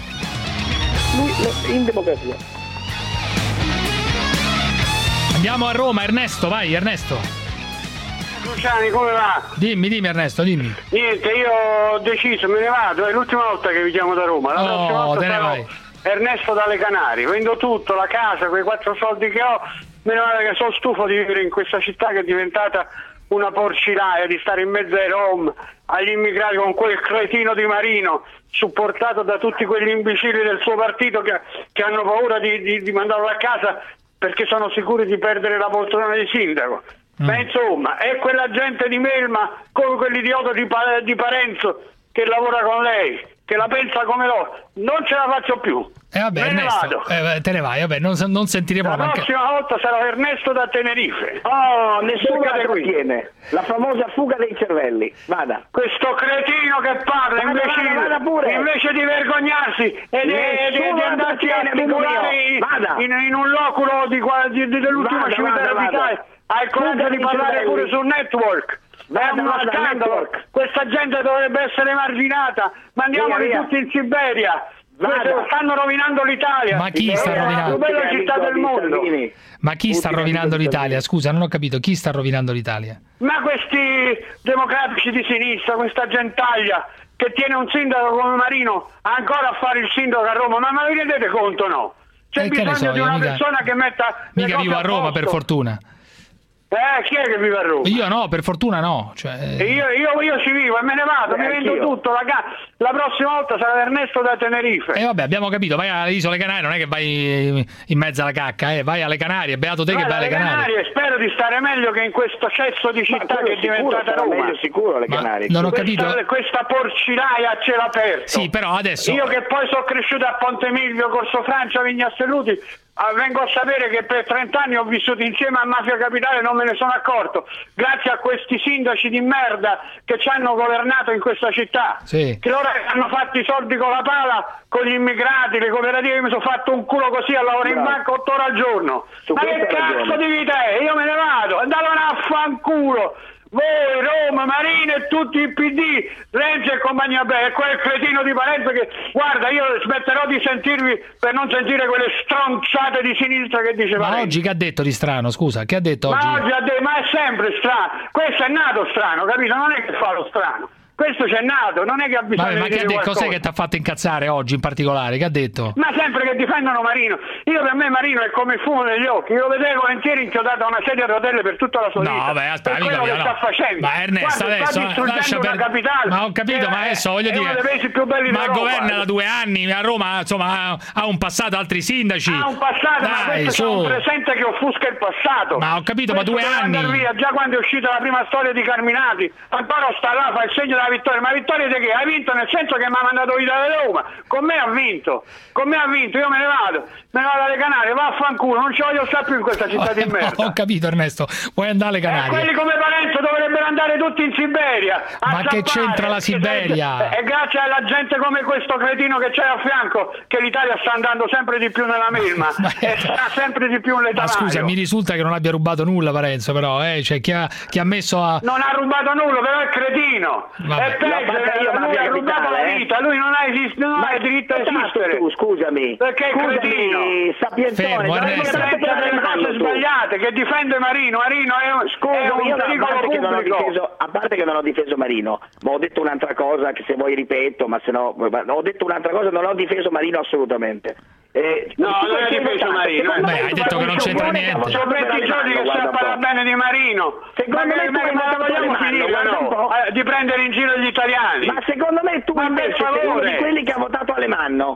Lui no, in democrazia. Andiamo a Roma, Ernesto, vai, Ernesto. Luciani, come va? Dimmi, dimmi Ernesto, dimmi. Niente, io ho deciso, me ne vado, è l'ultima volta che vi chiamo da Roma. La Oh, prossima volta te ne sarò vai. Ernesto dalle Canarie, vendo tutto, la casa, quei quattro soldi che ho, me ne vado che sono stufo di vivere in questa città che è diventata una porcinaia, di stare in mezzo ai rom, agli immigrati con quel cretino di Marino, supportato da tutti quegli imbecilli del suo partito che, che hanno paura di, di, di mandarlo a casa perché sono sicuri di perdere la poltrona di sindaco. Mm. Ma insomma, è quella gente di Melma come quell'idiota di, Pa- di Parenzo che lavora con lei. che la pensa come loro, non ce la faccio più. E eh vabbè, Me ne Ernesto, vado. eh, te ne vai, vabbè, non, non sentiremo La manca... prossima volta sarà Ernesto da Tenerife. Oh, nessuno Cercate la qui. trattiene. La famosa fuga dei cervelli. Vada. Questo cretino che parla, Vada, invece, vada, vada pure. invece di vergognarsi e di, di, Nessuno di la andarci a trattiene, amico tumulare mio. Vada. in, in un loculo di, qua- di- di- dell'ultimo Vada, cimitero vada, d'Italia, vada. hai il coraggio Fuga di dei parlare cervelli. pure sul network. Vada, È uno vada, scandalo. network. Questa gente dovrebbe essere emarginata. Mandiamoli Via, via. tutti in Siberia. Vada. Stanno rovinando l'Italia. Ma chi sta È la rovinando? più bella città del mondo. Ma chi sta Ultimi rovinando amici l'Italia? Scusa, non ho capito, chi sta rovinando l'Italia? Ma questi democratici di sinistra, questa gentaglia che tiene un sindaco come Marino ancora a fare il sindaco a Roma, ma, ma vi rendete conto, no? C'è Eh, che ne bisogno so, di io una mica- persona che metta le Mica cose vivo a Roma, posto. per fortuna. Eh, chi è che vive a Roma? Io no, per fortuna no. Cioè, E io, io, io ci vivo e me ne vado, Eh, mi vendo anch'io. tutto. La, ca- la prossima volta sarà Ernesto da Tenerife. E vabbè, abbiamo capito, vai alle Isole Canarie, non è che vai in mezzo alla cacca, eh, vai alle Canarie, beato te che vai Guarda, alle le Canarie. Canarie, spero di stare meglio che in questo cesso di città che è diventata Roma. Meglio sicuro le Ma Canarie. non ho Questa, capito. questa porcinaia a cielo aperto. Sì, però adesso... Io che poi sono cresciuto a Ponte Milvio, Corso Francia, Vignastelluti, ah, vengo a sapere che per trenta anni ho vissuto insieme a Mafia Capitale e non me ne sono accorto, grazie a questi sindaci di merda che ci hanno governato in questa città, Sì. che loro hanno fatto i soldi con la pala, con gli immigrati, le cooperative, mi sono fatto un culo così a lavorare in Bravo. banca otto ore al giorno. Su Ma che questo hai cazzo ragione. di vita è? Io me ne vado, andatevene a fanculo! Voi, Roma, Marina e tutti i P D, Renzi e compagnia bella, e quel cretino di Parenzo che, guarda, io smetterò di sentirvi per non sentire quelle stronzate di sinistra che dice Ma Parenzo. oggi che ha detto di strano, scusa, che ha detto oggi? Ma oggi ha detto, ma è sempre strano, questo è nato strano, capito? Non è che fa lo strano, questo c'è nato, non è che ha bisogno Vabbè, ma di che ha dire detto? qualcosa. Cos'è che ti ha fatto incazzare oggi in particolare? Che ha detto? Ma sempre che difendono Marino. Io per me Marino è come il fumo negli occhi. Io lo vedevo volentieri inchiodato a una sedia a rotelle per tutta la sua No, vita. vabbè, aspetta, per amico quello mio, che no. sta facendo. Ma Ernesto, Guarda, adesso sta eh, distruggendo lascia una per... capitale. Ma ho capito, che ma è- adesso voglio è dire... uno dei paesi più belli ma d'Europa. governa da due anni, a Roma, insomma, ha, ha un passato, altri sindaci. Ha un passato, ma Dai, questo c'è su. un presente che offusca il passato. Ma ho capito, ma Questo due deve anni. andare via, già quando è uscita la prima storia di Carminati, ancora sta là, fa il segno della vittoria. Ma vittoria di che? Hai vinto nel senso che mi ha mandato via da Roma. Con me ha vinto, con me ha vinto, io me ne vado, me ne vado alle Canarie, vaffanculo, non ci voglio stare più in questa città di merda. Ho capito, Ernesto, vuoi andare alle Eh, Canarie? quelli come Parenzo dovrebbero andare tutti in Siberia. a Ma che zappare, c'entra la perché Siberia? È grazie alla gente come questo cretino che c'è a fianco che l'Italia sta andando sempre di più nella melma e sta sempre di più in Ma scusa, mi risulta che non abbia rubato nulla Parenzo, però, eh, cioè chi ha, chi ha messo a... Non ha rubato nulla, però è cretino. Vabbè. È peggio, L'ho fatta io, lui Mafia ha rubato Capitale, la eh. vita, lui non ha, esist- non ha diritto a esistere. Tu, scusami. Perché è Scusami, cretino. sapientone, Fermo, dove Ernesto. Perché sei stato pensa delle Alemanno, cose tu? sbagliate, che difende Marino. Marino è un, Scusa, è un io no, a pericolo parte che non ho pubblico. difeso, a parte che non ho difeso Marino, ma ho detto un'altra cosa che se vuoi ripeto, ma se no ho detto un'altra cosa, non ho difeso Marino assolutamente. Eh, No, tu non hai sei difeso votato, Marino. secondo Beh, me hai tu detto fai che non un c'entra coglione che ha niente. Sono votato per venti giorni che Alemanno, si guarda parla un po'. bene di Marino. Secondo ma me che- tu ma hai che non la votato per vogliamo Alemanno, finire, guarda un no? po'. Eh, di prendere in giro gli italiani. Ma secondo me tu Ma per invece sei uno favore. di quelli che ha votato Alemanno.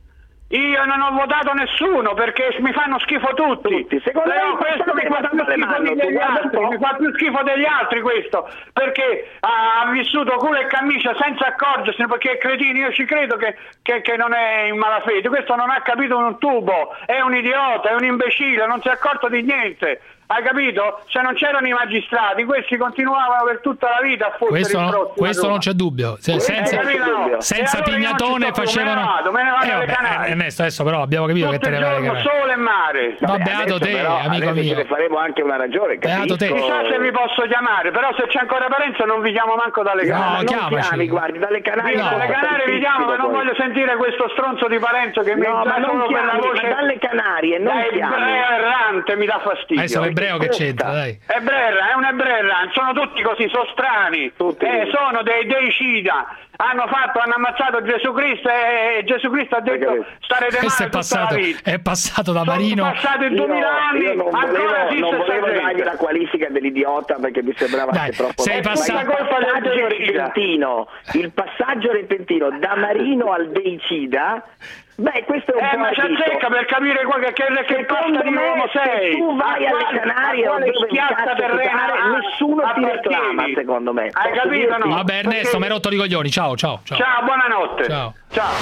Io non ho votato nessuno perché mi fanno schifo tutti. Tutti. Secondo Però me questo questo mi che fa hai più votato schifo Alemanno, degli tu guarda un altri, po'. mi fa più schifo degli altri questo, perché ha vissuto culo e camicia senza accorgersi, perché è cretino, io ci credo che, che, che non è in malafede, questo non ha capito un tubo, è un idiota, è un imbecille, non si è accorto di niente. Hai capito? Se non c'erano i magistrati, questi continuavano per tutta la vita a fottere Questo, il no- prossimo. questo non c'è dubbio. Se- senza Hai capito, no? senza E allora io non ci Pignatone sto più, facevano... Me ne vado, me ne vado Eh, alle vabbè, Canarie. Ernesto, adesso però abbiamo capito Tutto che te ne il vai alle giorno Canarie. sole e mare. Ma Vabbè, beato adesso te, però, amico adesso mio. ce ne faremo anche una ragione, Beato te. capisco. Chissà se vi posso chiamare, però se c'è ancora Parenzo non vi chiamo manco dalle No, Canarie. non chiamaci. chiami, guardi, dalle Canarie. Io sono dalle Canarie vi chiamo, ma non poi. voglio sentire questo stronzo di Parenzo che mi No, dà ma non solo per la chiami, voce ma dalle Canarie, non da chiami. ebreo errante, mi dà fastidio. Adesso l'ebreo che c'entra, dai. Ebreo, è un ebreo errante, sono tutti così, sono strani, Tutti. eh, sono dei deicida, hanno fatto, hanno ammazzato Gesù Cristo e Gesù Cristo ha detto capito. starete Questo male è tutta passato, la vita. è passato da Sono Marino. passati Io, duemila anni, io non ancora volevo, esiste non sta volevo dargli gente. la qualifica dell'idiota perché mi sembrava Dai, anche troppo. sei Ma passato- il passaggio Deicida. repentino, il passaggio repentino da Marino al Deicida Beh, questo è un eh, po' ma ci azzecca per capire qua che, che, che pasta di uomo sei. Se tu vai alle Canarie o dove piazza terrena, nessuno ti reclama, secondo me. Hai capito, no? Vabbè, Ernesto, mi hai rotto i coglioni. Ciao, ciao, ciao. Ciao, buonanotte. Ciao. Ciao.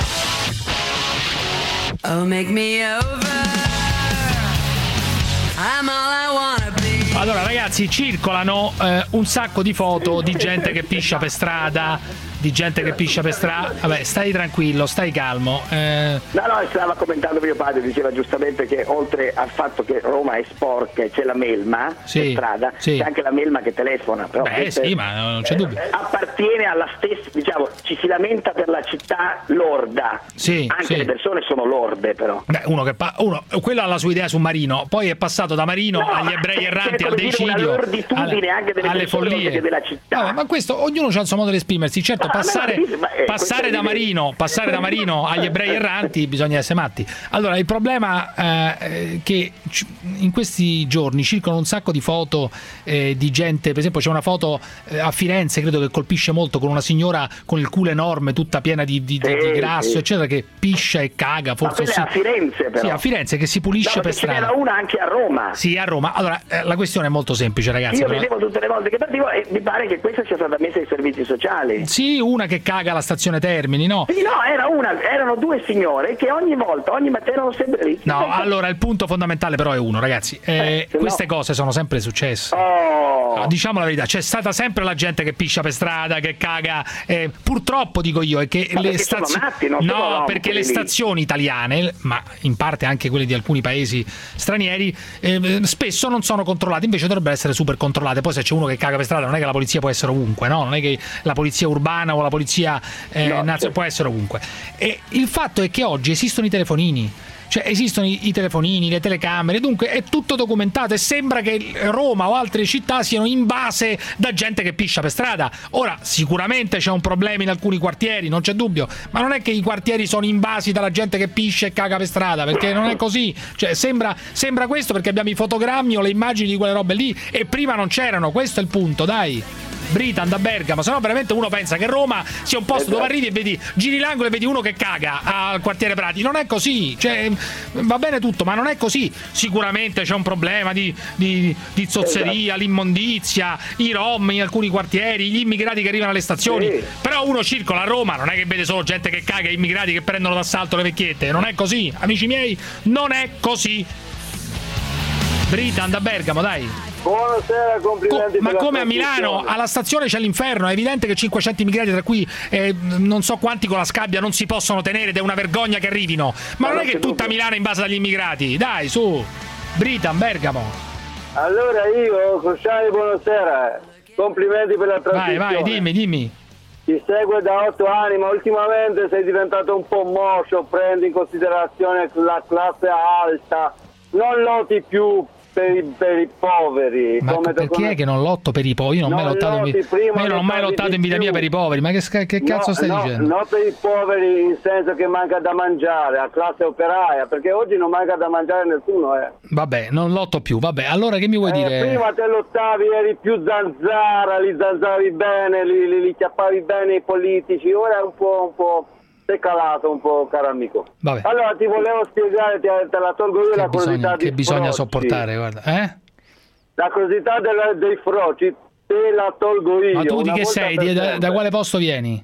Oh, make me over. I'm all I wanna be. Allora, ragazzi, circolano eh, un sacco di foto di gente che piscia per strada, di gente che piscia per strada. Vabbè, stai tranquillo, stai calmo. Eh... No, no, stava commentando mio padre, diceva giustamente che oltre al fatto che Roma è sporca e c'è la melma sì, per strada, sì. c'è anche la melma che telefona. Però Beh, sì, ma non c'è eh, dubbio. Appartiene alla stessa, diciamo, ci si lamenta per la città lorda. Sì, anche sì. le persone sono lorde, però. Beh, uno che pa- uno, quello ha la sua idea su Marino, poi è passato da Marino No, agli ebrei erranti, al dire, una decidio, lorditudine anche delle alle persone follie della città. Vabbè, ma questo ognuno ha il suo modo di esprimersi. Certo, Ah, passare, ma- ma- eh, passare questo da è Marino, passare da Marino agli ebrei erranti bisogna essere matti. Allora, il problema è eh, che c- in questi giorni circolano un sacco di foto eh, di gente. Per esempio, c'è una foto eh, a Firenze, credo, che colpisce molto, con una signora con il culo enorme, tutta piena di, di, Sì, di grasso, sì. eccetera, che piscia e caga. Forse Ma quella sì. è a Firenze, però. Sì, a Firenze, che si pulisce No, per perché ce strada. n'era una anche a Roma. Sì, a Roma. Allora, eh, la questione è molto semplice, ragazzi. Io però- vedevo tutte le volte che partivo e mi pare che questa sia stata messa ai servizi sociali. Sì, una che caga alla stazione Termini, no? Sì, no, era una, erano due signore che ogni volta, ogni mattina erano sempre lì. No, allora il punto fondamentale però è uno, ragazzi. Eh, se queste no- cose sono sempre successe. Oh. No, diciamo la verità, c'è stata sempre la gente che piscia per strada, che caga. Eh, purtroppo dico io, è che Ma le perché sono stazioni. matti, non No, sono perché quelli le lì. stazioni italiane, ma in parte anche quelle di alcuni paesi stranieri, eh, spesso non sono controllate, invece dovrebbero essere super controllate. Poi se c'è uno che caga per strada, non è che la polizia può essere ovunque, no? Non è che la polizia urbana o la polizia eh, No, nazionale certo. può essere ovunque. E il fatto è che oggi esistono i telefonini. Cioè esistono i, i telefonini, le telecamere, dunque è tutto documentato e sembra che Roma o altre città siano invase da gente che piscia per strada. Ora, sicuramente c'è un problema in alcuni quartieri, non c'è dubbio, ma non è che i quartieri sono invasi dalla gente che piscia e caga per strada, perché non è così. Cioè sembra, sembra questo perché abbiamo i fotogrammi o le immagini di quelle robe lì e prima non c'erano, questo è il punto, dai. Britan da Bergamo, se no veramente uno pensa che Roma sia un posto dove arrivi e vedi, giri l'angolo e vedi uno che caga al quartiere Prati. Non è così, cioè va bene tutto, ma non è così. Sicuramente c'è un problema di, di, di zozzeria, l'immondizia, i rom in alcuni quartieri, gli immigrati che arrivano alle stazioni. Sì. Però uno circola a Roma, non è che vede solo gente che caga e immigrati che prendono d'assalto le vecchiette. Non è così, amici miei, non è così. Britan da Bergamo, dai. Buonasera, complimenti. Co- ma per la come a Milano, trasmissione. alla stazione c'è l'inferno, è evidente che cinquecento immigrati, tra cui eh, non so quanti con la scabbia, non si possono tenere ed è una vergogna che arrivino. Ma non è che tutta Milano è invasa dagli immigrati, dai, su. Britan, Bergamo. Allora io, Cruciani, buonasera. Complimenti per la Vai, trasmissione. vai, dimmi, dimmi. Ti segue da otto anni, ma ultimamente sei diventato un po' moscio, prendi in considerazione la classe alta, non loti più per i, per i poveri. Ma come perché come... è che non lotto per i poveri? Io non ho mai Non lottato in lotti vita. prima, Ma io non ho mai lottavi lottato di in vita mia più. per i poveri. Ma che, sca- che cazzo No, stai no, dicendo? non per i poveri in senso che manca da mangiare, a classe operaia, perché oggi non manca da mangiare nessuno. Eh. Vabbè, non lotto più. Vabbè, allora che mi vuoi Eh, dire? prima te lottavi, eri più zanzara, li zanzavi bene, li, li, li chiappavi bene i politici, ora è un po', un po' sei calato un po', caro amico. Vabbè. Allora ti volevo spiegare, te, te la tolgo io Che la curiosità bisogna, di che bisogna froci. sopportare, guarda. Eh? La curiosità della, dei froci te la tolgo io. Ma tu di una che volta sei? per Di- da, sempre. da quale posto vieni?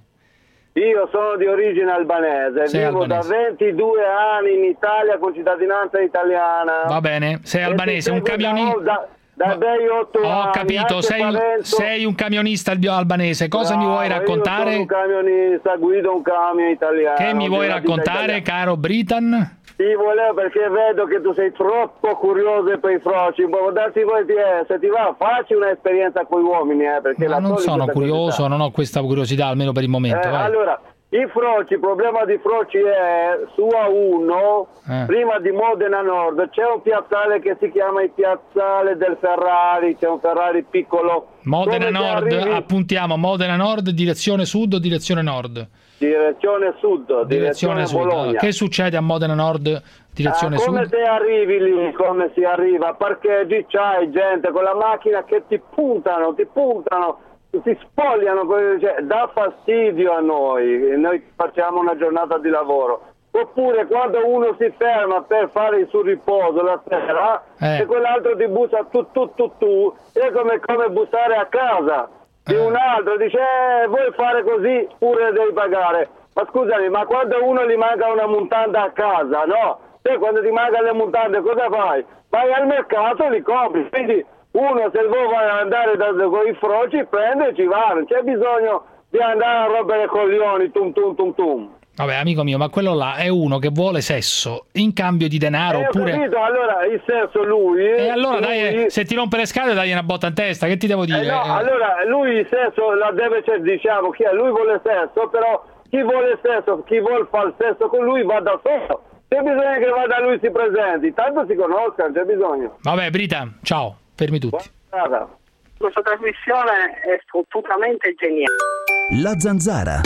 Io sono di origine albanese, Sei vivo albanese. da ventidue anni in Italia con cittadinanza italiana. Va bene, sei E albanese, un ti seguo camionista. Da, da, da bei otto Ho anni, capito, anche sei, Parenzo- sei un camionista albi- albanese. Cosa mi vuoi Bravo, Io raccontare? sono un camionista, guido un camion italiano. Che mi vuoi della vita raccontare, italiana. caro Britan? Sì, volevo perché vedo che tu sei troppo curioso per i froci. Può darsi poi ti è, se ti va, facci un'esperienza con gli uomini, eh, perché Ma la non togli sono questa curioso, curiosità. non ho questa curiosità, almeno per il momento. Eh, vai. allora, i froci, il problema di froci è su A uno, Eh. prima di Modena Nord, c'è un piazzale che si chiama il piazzale del Ferrari, c'è un Ferrari piccolo. Modena Come ti Nord, arrivi? appuntiamo, Modena Nord, direzione sud o direzione nord? Direzione sud, direzione, Direzione sud. Bologna. Allora, che succede a Modena Nord, direzione Ah, come sud? se arrivi lì, come si arriva, parcheggi, c'hai gente con la macchina che ti puntano, ti puntano, ti spogliano, cioè, dà fastidio a noi, noi facciamo una giornata di lavoro. Oppure quando uno si ferma per fare il suo riposo la sera Eh. e quell'altro ti bussa tu tu tu tu, è come, come bussare a casa di un altro, dice eh, vuoi fare così pure devi pagare. Ma scusami, ma quando uno gli manca una mutanda a casa, no? Te quando ti mancano le mutande cosa fai? Vai al mercato e li compri, quindi uno se vuole andare da, da, con i froci prende e ci va, non c'è bisogno di andare a rompere i coglioni, tum tum tum tum. Vabbè, amico mio, ma quello là è uno che vuole sesso in cambio di denaro, Eh, oppure... ho capito, allora il sesso lui... E allora lui, dai, se ti rompe le scale dai una botta in testa, che ti devo dire? Eh no, Eh, allora lui il sesso la deve, cioè, diciamo, chi è, lui vuole sesso, però chi vuole sesso, chi vuole fare il sesso con lui va da solo. C'è bisogno che vada lui si presenti, tanto si conoscano, c'è bisogno. Vabbè, Brita, ciao, fermi tutti. Guarda. Questa trasmissione è fottutamente geniale. La Zanzara.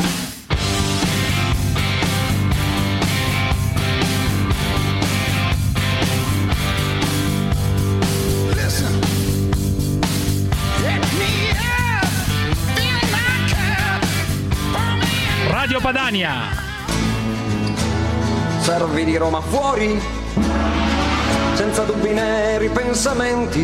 Radio Padania. Servi di Roma fuori, senza dubbi né ripensamenti.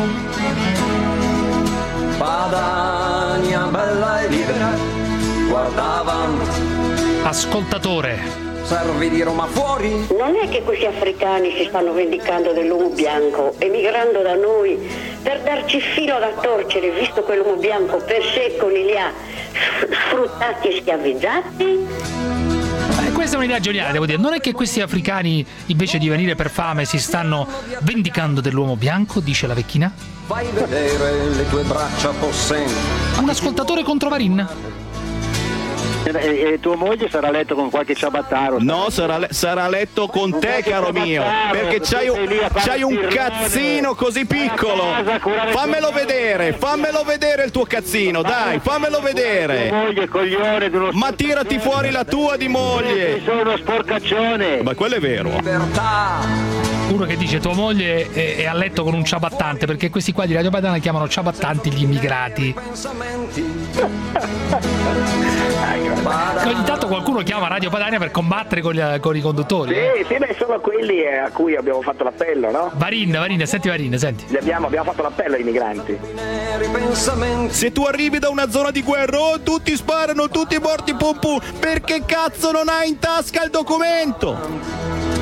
Padania bella e libera, guarda avanti. Ascoltatore. Servi di Roma fuori. Non è che questi africani si stanno vendicando dell'uomo bianco, emigrando da noi per darci filo da torcere, visto che l'uomo bianco per secoli li ha sfruttati e schiavizzati? Eh, questa è un'idea geniale, devo dire. Non è che questi africani, invece di venire per fame, si stanno vendicando dell'uomo bianco, dice la vecchina? Fai vedere le tue braccia possenti. Un ascoltatore contro Varin. E, e tua moglie sarà letto con qualche ciabattaro? No, sarà, le- sarà letto con te, caro mio, perché c'hai un, c'hai un cazzino così piccolo. Fammelo vedere, fammelo vedere il tuo cazzino, dai, fammelo vedere. Moglie, coglione, di uno... Ma tirati fuori la tua di moglie. Sono uno sporcaccione. Ma quello è vero. Uno che dice tua moglie è, è a letto con un ciabattante, perché questi qua di Radio Padana chiamano ciabattanti gli immigrati. Ogni tanto qualcuno chiama Radio Padania per combattere con, gli, con i conduttori. Sì, eh. sì, beh, sono quelli a cui abbiamo fatto l'appello, no? Varin, Varin, senti Varin, senti. Li abbiamo, abbiamo fatto l'appello ai migranti. Se tu arrivi da una zona di guerra, oh, tutti sparano, tutti morti, pum pum, perché cazzo non hai in tasca il documento?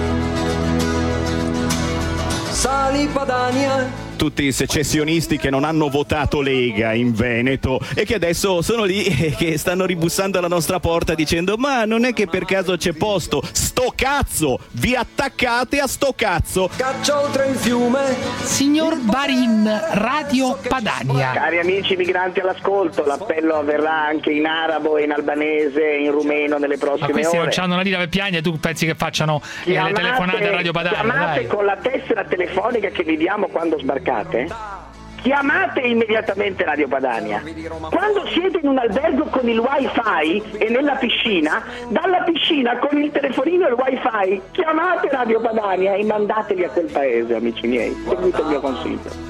Sali Padania. Tutti i secessionisti che non hanno votato Lega in Veneto e che adesso sono lì e che stanno ribussando alla nostra porta dicendo ma non è che per caso c'è posto, sto cazzo, vi attaccate a sto cazzo. Caccia oltre il fiume. Signor Varin, Radio Padania. Cari amici migranti all'ascolto, l'appello avverrà anche in arabo, in albanese, in rumeno nelle Ma prossime questi ore. non c'hanno una lira per piangere, tu pensi che facciano eh, le Chiamate- telefonate a Radio Padania? Chiamate Dai. con la tessera telefonica che vi diamo quando sbarcate. Chiamate immediatamente Radio Padania. Quando siete in un albergo con il wifi e nella piscina, dalla piscina con il telefonino e il wifi chiamate Radio Padania e mandateli a quel paese, amici miei. Seguite il mio consiglio.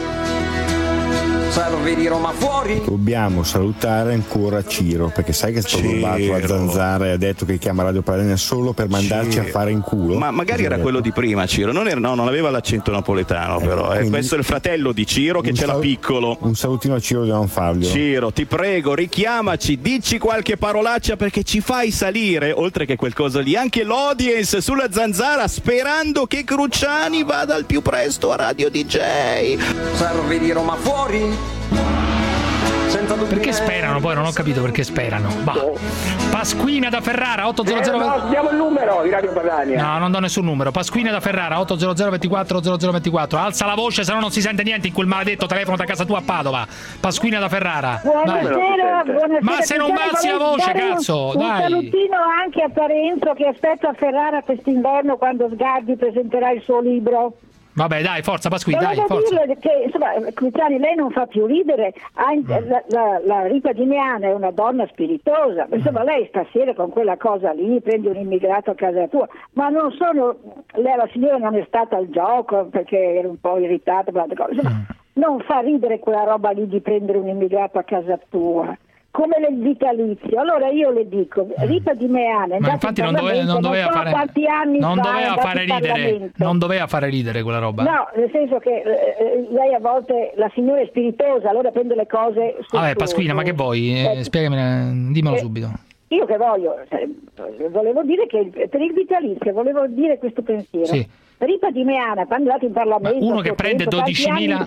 Servi di Roma fuori. Dobbiamo salutare ancora Ciro, perché sai che è stato rubato a Zanzara e ha detto che chiama Radio Padania solo per mandarci Ciro. a fare in culo. Ma magari era quello di prima, Ciro, non, era, no, non aveva l'accento napoletano, però. Eh, questo è il fratello di Ciro che ce l'ha piccolo. Un salutino a Ciro dobbiamo farglielo. Ciro, ti prego, richiamaci, dici qualche parolaccia perché ci fai salire, oltre che quel coso lì, anche l'audience sulla Zanzara, sperando che Cruciani vada al più presto a Radio D J. Servi di Roma fuori. Perché sperano poi? Non ho capito perché sperano. Bah. Pasquina da Ferrara ottocento. Eh, no, diamo il numero di Radio Padania. No, non do nessun numero. Pasquina da Ferrara ottocento ventiquattro zero zero ventiquattro. Alza la voce, se no non si sente niente in quel maledetto telefono da casa tua a Padova. Pasquina da Ferrara. Buonasera, buonasera. Ma se non Bisogna balzi la voce, dare un- cazzo, un dai. salutino anche a Parenzo che aspetta a Ferrara quest'inverno quando Sgarbi presenterà il suo libro. Vabbè, dai, forza Pasquina, dai, Volevo forza. dirle che insomma, Cruciani, lei non fa più ridere, ha in- la, la, la Rita Gineana è una donna spiritosa, insomma lei stasera con quella cosa lì prende un immigrato a casa tua, ma non sono, lei, la signora non è stata al gioco perché era un po' irritata per altre cose. Insomma, non fa ridere quella roba lì di prendere un immigrato a casa tua. come nel vitalizio. Allora io le dico, Rita Di Meana, ma infatti non doveva, non doveva non so fare anni non fa, doveva fare ridere, non doveva fare ridere quella roba. No, nel senso che eh, lei a volte, la signora è spiritosa, allora prende le cose su, vabbè, su, Pasquina, su, ma che vuoi? Eh, spiegamene, dimmelo eh, subito. Io che voglio, cioè, volevo dire che per il vitalizio volevo dire questo pensiero. Sì. Rita Di Meana, quando è andato in Parlamento, ma uno che prende dodicimila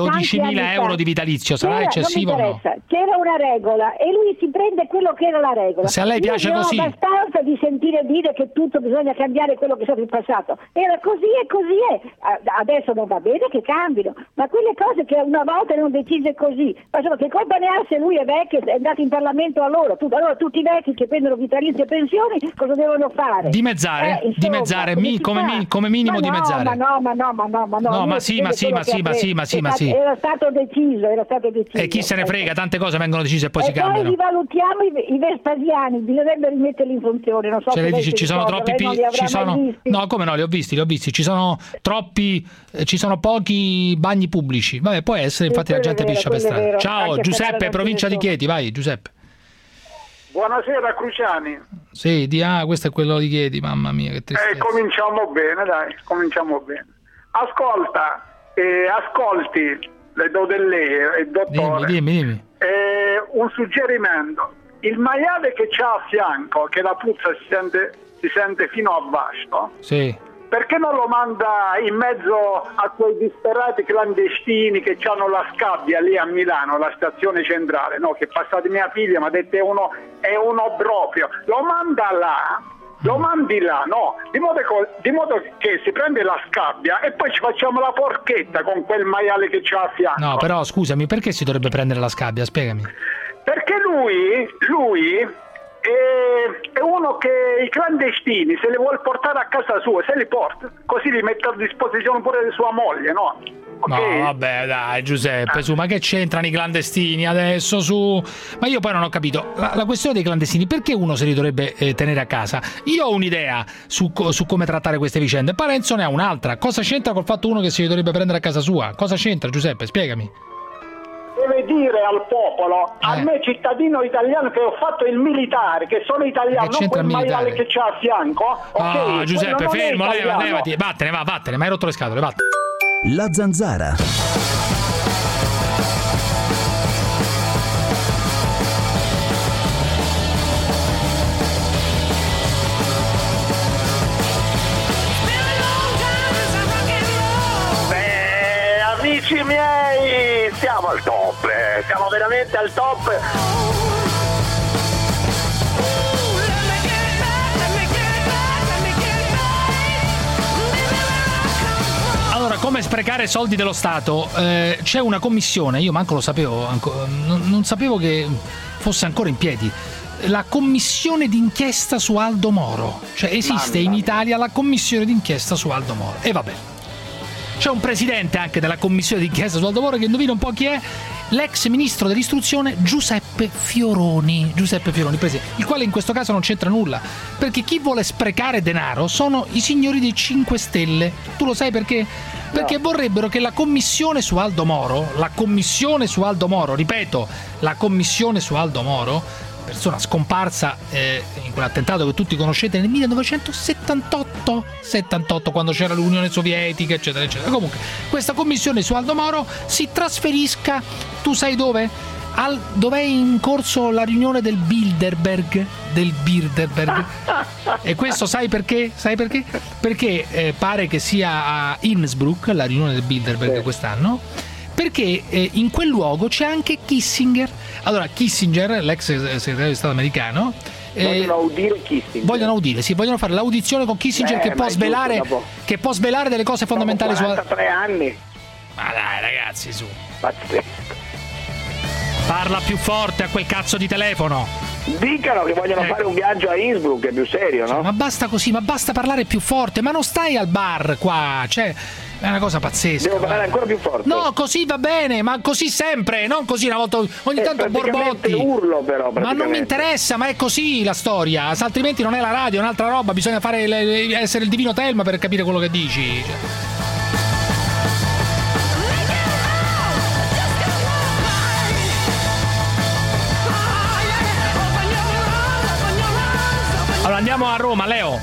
euro di vitalizio sarà eccessivo o no? C'era una regola e lui si prende quello che era la regola. Se a lei piace Io così. Ho abbastanza di sentire dire che tutto bisogna cambiare quello che è stato in passato. Era così e così è. Adesso non va bene che cambino, ma quelle cose che una volta erano decise così, ma insomma, che colpa ne ha se lui è vecchio e è andato in Parlamento allora? Tut- allora tutti i vecchi che prendono vitalizi e pensioni cosa devono fare? Dimezzare, eh, insomma, dimezzare mi, come, mi, come minimo ma dimezzare. No, ma no, ma no, ma no, ma no. No, ma sì, ma sì, ma sì, ma sì, ma sì, ma sì. Era stato deciso, era stato deciso. E chi se ne frega, tante cose vengono decise e poi e si cambiano. E poi rivalutiamo i, i Vespasiani, bisognerebbe rimetterli in funzione, non so se se lei dice ci sono troppi pi- ci sono no, come no, li ho visti, li ho visti, ci sono troppi eh, ci sono pochi bagni pubblici. Vabbè, può essere, infatti la gente piscia per strada. Ciao, Giuseppe, provincia di Chieti, vai, Giuseppe. Buonasera Cruciani. Sì, di ah, questo è quello di Chieti, mamma mia, che tristezza. Eh, cominciamo bene, dai, cominciamo bene. Ascolta, eh, ascolti, le do del lei, eh, dottore. Dimmi, dimmi, dimmi. Eh, un suggerimento. Il maiale che c'ha a fianco, che la puzza si sente, si sente fino a Vasto, sì. Perché non lo manda in mezzo a quei disperati clandestini che hanno la scabbia lì a Milano, la stazione centrale, no? Che è passata mia figlia, mi ha detto è uno, è uno proprio. Lo manda là, lo mandi là, no? Di modo, che, di modo che si prende la scabbia e poi ci facciamo la porchetta con quel maiale che c'ha a fianco. No, però scusami, perché si dovrebbe prendere la scabbia? Spiegami. Perché lui, lui... è uno che i clandestini se li vuole portare a casa sua, se li porta, così li mette a disposizione pure di sua moglie, no? Okay. No, vabbè, dai, Giuseppe, su, ma che c'entrano i clandestini adesso, su? Ma io poi non ho capito, la, la questione dei clandestini, perché uno se li dovrebbe eh, tenere a casa? Io ho un'idea su, su come trattare queste vicende, Parenzo ne ha un'altra. Cosa c'entra col fatto uno che si li dovrebbe prendere a casa sua? Cosa c'entra, Giuseppe? Spiegami. Deve dire al popolo, eh. a me cittadino italiano che ho fatto il militare, che sono italiano, non quel maiale che c'ha a fianco. Okay, ah, Giuseppe, fermo, leva, levati, vattene, va, vattene, mi hai rotto le scatole, vattene. La Zanzara. Beh, amici miei, siamo al top, eh. siamo veramente al top. Allora, come sprecare soldi dello Stato? Eh, c'è una commissione, io manco lo sapevo, anco, non, non sapevo che fosse ancora in piedi. La commissione d'inchiesta su Aldo Moro. Cioè esiste in Italia la commissione d'inchiesta su Aldo Moro. E vabbè. C'è un presidente anche della commissione d'inchiesta su Aldo Moro che indovina un po' chi è? L'ex ministro dell'istruzione Giuseppe Fioroni. Giuseppe Fioroni, presidente, il quale in questo caso non c'entra nulla, perché chi vuole sprecare denaro sono i signori dei cinque Stelle. Tu lo sai perché? Perché no. Vorrebbero che la commissione su Aldo Moro, la commissione su Aldo Moro, ripeto, la commissione su Aldo Moro, persona scomparsa eh, in quell'attentato che tutti conoscete nel millenovecentosettantotto settantotto, quando c'era l'Unione Sovietica, eccetera eccetera. Comunque questa commissione su Aldo Moro si trasferisca, tu sai dove? Al, dov'è in corso la riunione del Bilderberg del Bilderberg e questo sai perché? Sai perché? Perché eh, pare che sia a Innsbruck la riunione del Bilderberg sì. quest'anno, perché eh, in quel luogo c'è anche Kissinger. Allora, Kissinger, l'ex segretario di Stato americano, eh, vogliono audire Kissinger. Vogliono audire, sì, vogliono fare l'audizione con Kissinger eh, che, può svelare, dopo, che può svelare delle cose fondamentali su quarantatré anni. Ma dai, ragazzi, su. Pazzesco. Parla più forte a quel cazzo di telefono. Dicano che vogliono eh. fare un viaggio a Innsbruck, è più serio, no? Cioè, ma basta così, ma basta parlare più forte, ma non stai al bar qua, cioè è una cosa pazzesca. Devo parlare ancora più forte. No, così va bene, ma così sempre, non così una volta ogni eh, tanto borbotti. Urlo però, ma non mi interessa, ma è così la storia, altrimenti non è la radio, è un'altra roba, bisogna fare le, essere il divino Telma per capire quello che dici. Cioè. andiamo a Roma, Leo.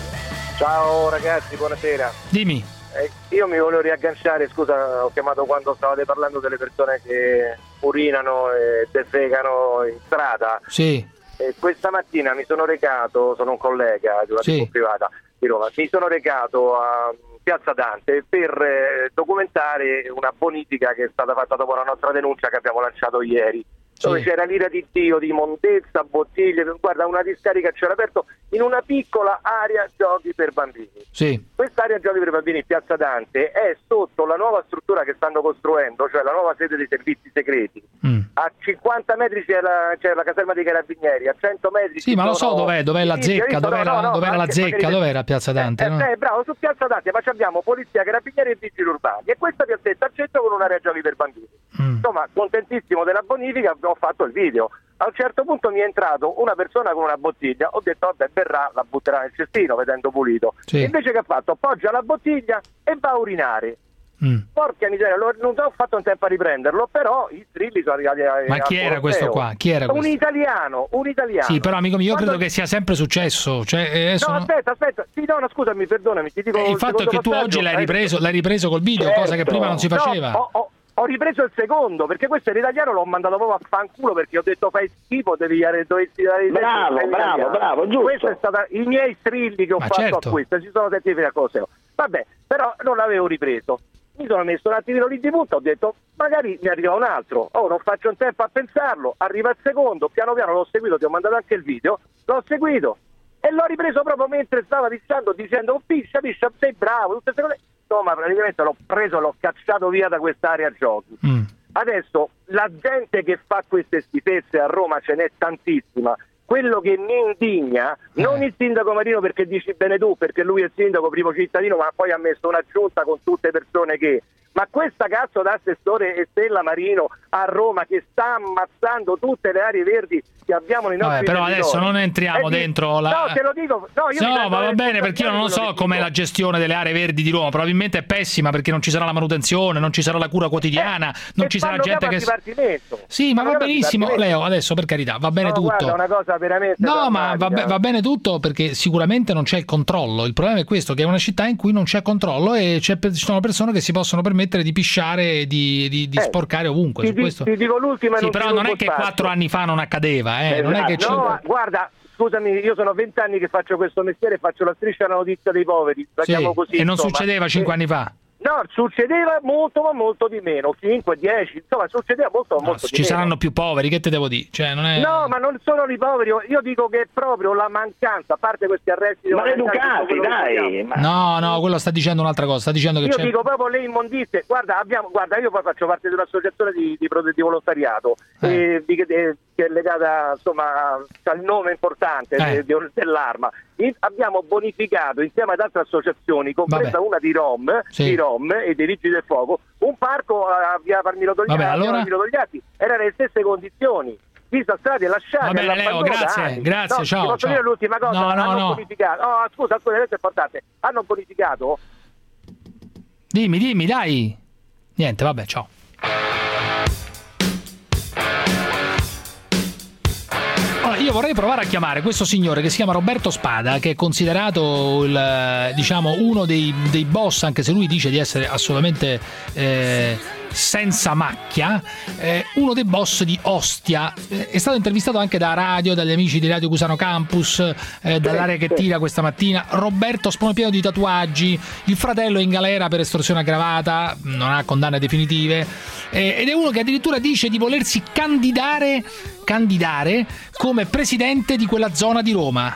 Ciao ragazzi, buonasera. Dimmi. Eh, io mi volevo riagganciare, scusa, ho chiamato quando stavate parlando delle persone che urinano e defecano in strada. Sì. Eh, questa mattina mi sono recato, sono un collega di una sì. T V privata di Roma, mi sono recato a Piazza Dante per eh, documentare una bonifica che è stata fatta dopo la nostra denuncia che abbiamo lanciato ieri. Dove c'era l'ira di Dio, di immondezza, bottiglie, guarda, una discarica a cielo aperto in una piccola area giochi per bambini. Sì. Quest'area giochi per bambini, Piazza Dante, è sotto la nuova struttura che stanno costruendo, cioè la nuova sede dei servizi segreti. Mm. A cinquanta metri c'è la, c'è la caserma dei carabinieri, a cento metri sì, ma lo so dov'è, dov'è la sì, zecca, dov'era, no, no, dov'era la zecca, magari... dov'era Piazza Dante? Eh, no? eh, bravo, su Piazza Dante, ma abbiamo polizia, carabinieri e vigili urbani, e questa piazzetta al centro con un'area giochi per bambini. Mm. Insomma, contentissimo della bonifica, ho fatto il video. A un certo punto mi è entrato una persona con una bottiglia, ho detto vabbè, berrà, la butterà nel cestino vedendo pulito. Sì. Invece che ha fatto? Appoggia la bottiglia e va a urinare. Mm. Porca miseria, non ho fatto un tempo a riprenderlo, però i strilli sono arrivati a... Ma chi era questo qua? Chi era questo? Un italiano, un italiano. Sì, però amico mio, io Quando... credo che sia sempre successo. Cioè, eh, no, sono... aspetta, aspetta. Sì, no, no, scusami, perdonami. Ti dico eh, il fatto è che tu oggi l'hai ripreso, l'hai ripreso col video, certo. Cosa che prima non si faceva. No, ho, ho... Ho ripreso il secondo perché questo era italiano, l'ho mandato proprio a fanculo perché ho detto fai schifo, devi dovessi dare bravo, bravo, bravo, bravo, giusto. Questo è stato i miei strilli che ho Ma fatto certo. a questo, ci sono sentiti a cose. Vabbè, però non l'avevo ripreso. Mi sono messo un attimino lì di punta, ho detto magari mi arriva un altro. Oh, non faccio un tempo a pensarlo, arriva il secondo, piano piano l'ho seguito, ti ho mandato anche il video, l'ho seguito e l'ho ripreso proprio mentre stava dicendo, dicendo oh, piscia, piscia, sei bravo, tutte queste cose. Insomma, praticamente l'ho preso e l'ho cacciato via da quest'area giochi. Mm. Adesso la gente che fa queste schifezze a Roma ce n'è tantissima. Quello che mi indigna, eh. non il sindaco Marino perché dici bene tu, perché lui è il sindaco primo cittadino, ma poi ha messo una giunta con tutte persone che... Ma questa cazzo d'assessore Stella Marino a Roma che sta ammazzando tutte le aree verdi che abbiamo nei nostri Vabbè, però territori. Adesso non entriamo di... dentro la... No, te lo dico. No, io no ma va bene, perché io non so com'è la gestione delle aree verdi di Roma. Probabilmente è pessima perché non ci sarà la manutenzione, non ci sarà la cura quotidiana, eh, non ci sarà gente che... Sì, ma va benissimo, Leo, adesso per carità, va bene no, tutto. Guarda, una cosa veramente no, ma va, be- va bene tutto perché sicuramente non c'è il controllo. Il problema è questo, che è una città in cui non c'è controllo e c'è, ci sono persone che si possono permettere di pisciare e di, di, di eh, sporcare ovunque. Ti, Su questo... ti dico l'ultima. Sì, non però non è che spazio. quattro anni fa non accadeva, eh? Esatto. Non è che c'è... No, guarda, scusami, io sono vent'anni che faccio questo mestiere e faccio la striscia alla notizia dei poveri. Sì, così, e non insomma. succedeva cinque anni fa? No, succedeva molto ma molto di meno, cinque, dieci, insomma succedeva molto ma no, molto di ci meno. Saranno più poveri, che te devo dire? Cioè, non è... No, ma non sono i poveri, io dico che è proprio la mancanza, a parte questi arresti... Maleducati, dai! Ma... No, no, quello sta dicendo un'altra cosa, sta dicendo che io c'è... dico proprio le immondizie, guarda, abbiamo, guarda, io poi faccio parte di un'associazione di, di, di volontariato, eh. e, di, che è legata, insomma, al nome importante eh. di, dell'arma. Abbiamo bonificato insieme ad altre associazioni, compresa Vabbè. una di Rom, sì. di Rom e dei Vigili del Fuoco, un parco a via Parmilo Togliatti, allora... era nelle stesse condizioni, vista strade lasciate. Va bene, Leo, grazie, grazie, no, ciao. Ti posso ciao. dire l'ultima cosa? No, no, hanno no. bonificato. Oh, scusa, scusa, questo è importante. Hanno bonificato. Dimmi, dimmi, dai. Niente, vabbè, ciao. Io vorrei provare a chiamare questo signore che si chiama Roberto Spada, che è considerato il, diciamo, uno dei, dei boss, anche se lui dice di essere assolutamente eh, senza macchia, eh, uno dei boss di Ostia. Eh, è stato intervistato anche da radio, dagli amici di Radio Cusano Campus, eh, dall'area che tira questa mattina. Roberto Spada pieno di tatuaggi, il fratello è in galera per estorsione aggravata, non ha condanne definitive, eh, ed è uno che addirittura dice di volersi candidare candidare come presidente di quella zona di Roma.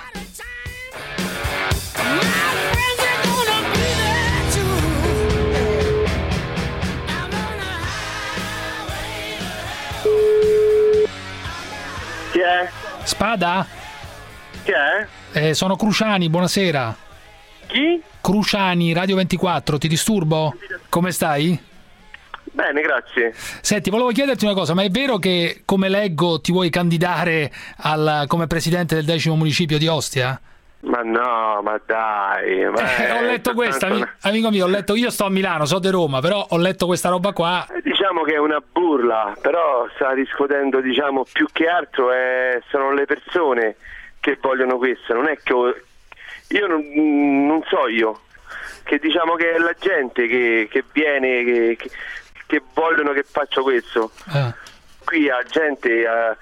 Chi è? Spada? Chi è? Eh, sono Cruciani, buonasera. Chi? Cruciani, Radio ventiquattro, ti disturbo? Come stai? Bene, grazie. Senti, volevo chiederti una cosa, ma è vero che, come leggo, ti vuoi candidare al, come presidente del decimo municipio di Ostia? Ma no, ma dai. Ma eh, ho letto questa, una... amico mio, ho letto, io sto a Milano, so di Roma, però ho letto questa roba qua. Diciamo che è una burla, però sta riscuotendo, diciamo, più che altro è, sono le persone che vogliono questo, non è che io non, non so io, che diciamo che è la gente che, che viene, che, che, che vogliono che faccia questo. Eh. Qui a gente a,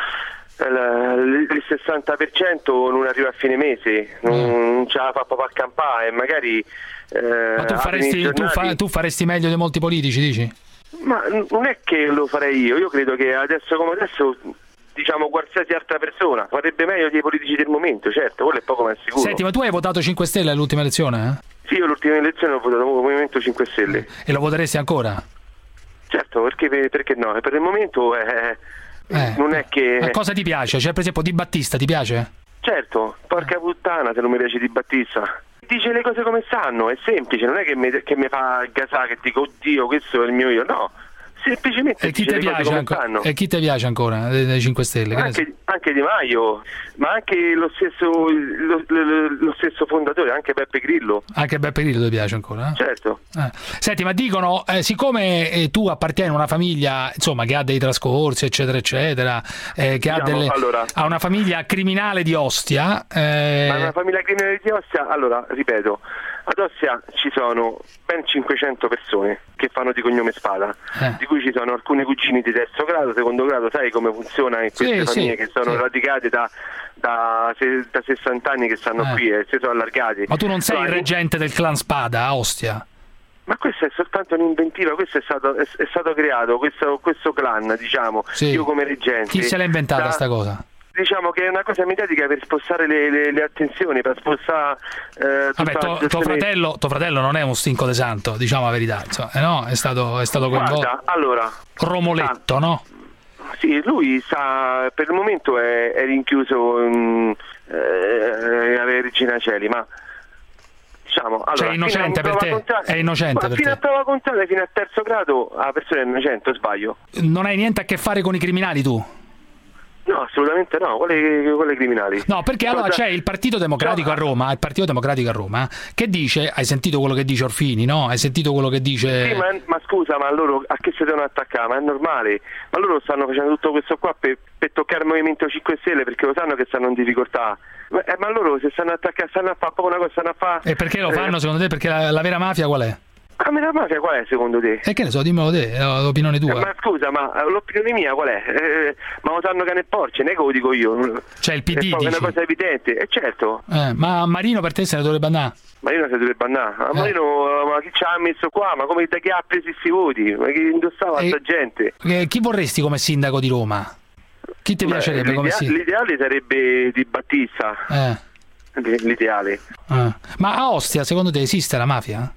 il sessanta per cento non arriva a fine mese, non, mm. non ce la fa proprio a campare e magari eh, ma tu faresti, giornati... tu, fa, tu faresti meglio di molti politici, dici? Ma non è che lo farei io, io credo che adesso come adesso, diciamo, qualsiasi altra persona farebbe meglio dei politici del momento, certo, quello è poco ma sicuro. Senti, ma tu hai votato cinque Stelle all'ultima elezione? Eh? Sì, io all'ultima elezione ho votato Movimento cinque Stelle. E lo voteresti ancora? Certo, perché, perché no? Per il momento è, eh. non è che... Ma cosa ti piace? Cioè, per esempio, Di Battista, ti piace? Certo, porca puttana se non mi piace Di Battista. Dice le cose come stanno, è semplice, non è che mi, che mi fa gasare, che dico oddio questo è il mio io, no, semplicemente e chi dice ti le cose piace come anco- stanno. E chi ti piace ancora dei, dei cinque Stelle? Anche, anche Di Maio, ma anche lo stesso lo, lo, lo stesso fondatore, anche Beppe Grillo. Anche Beppe Grillo ti piace ancora? Eh? Certo. Eh. Senti, ma dicono, eh, siccome eh, tu appartieni a una famiglia insomma che ha dei trascorsi eccetera eccetera, eh, che diciamo, ha, delle, allora, ha una famiglia criminale di Ostia, eh... ma una famiglia criminale di Ostia, allora ripeto, ad Ostia ci sono ben cinquecento persone che fanno di cognome Spada, eh. di cui ci sono alcuni cugini di terzo grado, secondo grado, sai come funziona in queste sì, famiglie sì, che sono sì. radicate da, da, da sessanta anni che stanno eh. qui e si sono allargati. Ma tu non sei allora, il reggente del clan Spada a Ostia? Ma questa è soltanto un'inventiva, questo è stato, è, è stato creato, questo, questo clan, diciamo, sì. io come reggente. Chi se l'ha inventata da, sta cosa? Diciamo che è una cosa mediatica per spostare le, le, le attenzioni, per spostare eh, Vabbè, tuo, tuo, fratello, tuo fratello non è un stinco de santo, diciamo la verità, insomma, eh no? È stato, è stato coinvolto. Guarda, allora, Romoletto, ah, no? Sì, lui sa, per il momento è, è rinchiuso in, eh, alle Regina Coeli, ma diciamo, allora, cioè, innocente per te? Contraria, è innocente per fino te? a prova contraria, fino a terzo grado la persona è innocente, o sbaglio? Non hai niente a che fare con i criminali tu? No, assolutamente no, quelle, quelle criminali. No, perché allora c'è il Partito Democratico a Roma, il Partito Democratico a Roma, che dice, hai sentito quello che dice Orfini, no? Hai sentito quello che dice... Sì, ma, ma scusa, ma loro a che si devono attaccare? Ma è normale, ma loro stanno facendo tutto questo qua per, per toccare il Movimento cinque Stelle, perché lo sanno che stanno in difficoltà. Ma, eh, ma loro se stanno attaccando, stanno a fare proprio una cosa, stanno a fare... E perché lo fanno eh, secondo te? Perché la, la vera mafia qual è? La vera mafia qual è secondo te? E che ne so, dimmelo te, l'opinione tua. Eh, ma scusa, ma l'opinione mia qual è? Eh, ma lo sanno cane e porci, non è che lo dico io. Cioè il P D, è dici? una cosa evidente, e eh, certo. Eh, ma Marino per te se ne dovrebbe andare? Marino se dovrebbe andare. Eh. Marino, ma chi ci ha messo qua? Ma come da chi ha preso questi voti? Ma chi indossava questa gente? Eh, chi vorresti come sindaco di Roma? Chi ti Beh, piacerebbe come sindaco? L'ideale sarebbe Di Battista. Eh. L'ideale. Eh. Ma a Ostia, secondo te esiste la mafia?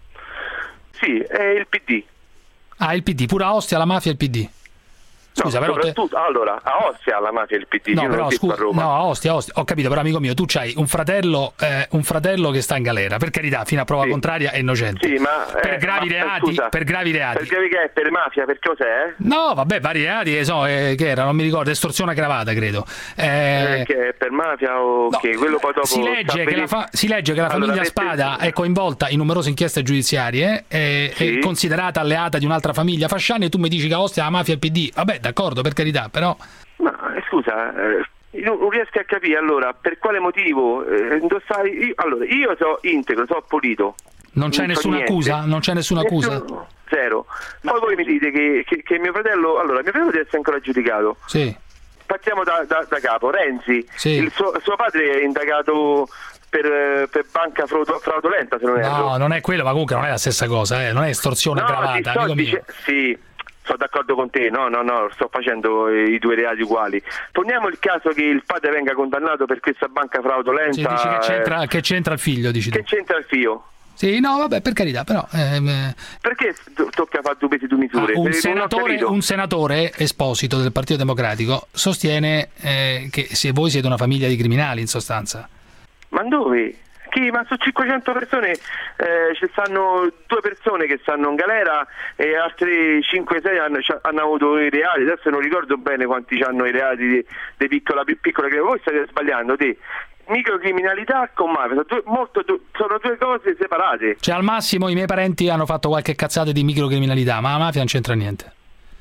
Sì, è il P D. Ah, il P D, pure a Ostia la mafia e il P D. Scusa, no, però soprattutto, te... allora, a Ostia la mafia e il P D, no, io però, non scusa, a Roma. No, a Ostia, a Ostia, ho capito, però amico mio, tu c'hai un fratello, eh, un fratello che sta in galera, per carità, fino a prova sì. contraria è innocente. Sì, ma, per eh, gravi ma, reati, scusa, per gravi reati. Per gravi reati, per mafia, per cos'è? No, vabbè, vari reati, eh, so, eh, che era, non mi ricordo, estorsione aggravata, credo. Eh, eh, che è per mafia o no, che quello poi dopo si legge che la, fa- si legge che la allora, famiglia Spada è coinvolta in numerose inchieste giudiziarie, eh, sì. è considerata alleata di un'altra famiglia Fasciani, e tu mi dici che a Ostia la mafia e il P D. Vabbè, d'accordo, per carità, però ma scusa, eh, io non riesco a capire allora per quale motivo eh, indossare io, allora io so integro, so pulito. Non c'è non nessuna so accusa? Non c'è nessuna accusa? Nessun, zero. Poi voi mi dite che, che, che mio fratello, allora mio fratello deve essere ancora giudicato. Sì. Partiamo da, da, da capo. Renzi, sì. il suo, suo padre è indagato per, per banca fraudolenta, se non è No, non è quello, ma comunque non è la stessa cosa, eh. Non è estorsione no, aggravata. So, dice, sì. Sono d'accordo con te, no, no, no, sto facendo i due reati uguali. Poniamo il caso che il padre venga condannato per questa banca fraudolenta. Sì, dici che c'entra, eh, che c'entra il figlio, dici Che tu. c'entra il figlio? Sì, no, vabbè, per carità, però... Ehm... Perché to- tocca fare due pesi, due misure? Ah, un, senatore, un senatore, Esposito, del Partito Democratico, sostiene eh, che se voi siete una famiglia di criminali, in sostanza. Ma dove? Chi? Ma su cinquecento persone eh, ci stanno due persone che stanno in galera e altre cinque sei hanno, hanno avuto i reati. Adesso non ricordo bene quanti hanno i reati di, di piccola più piccola che voi state sbagliando te. Microcriminalità con mafia sono due, molto, sono due cose separate. Cioè al massimo i miei parenti hanno fatto qualche cazzata di microcriminalità, ma la mafia non c'entra niente.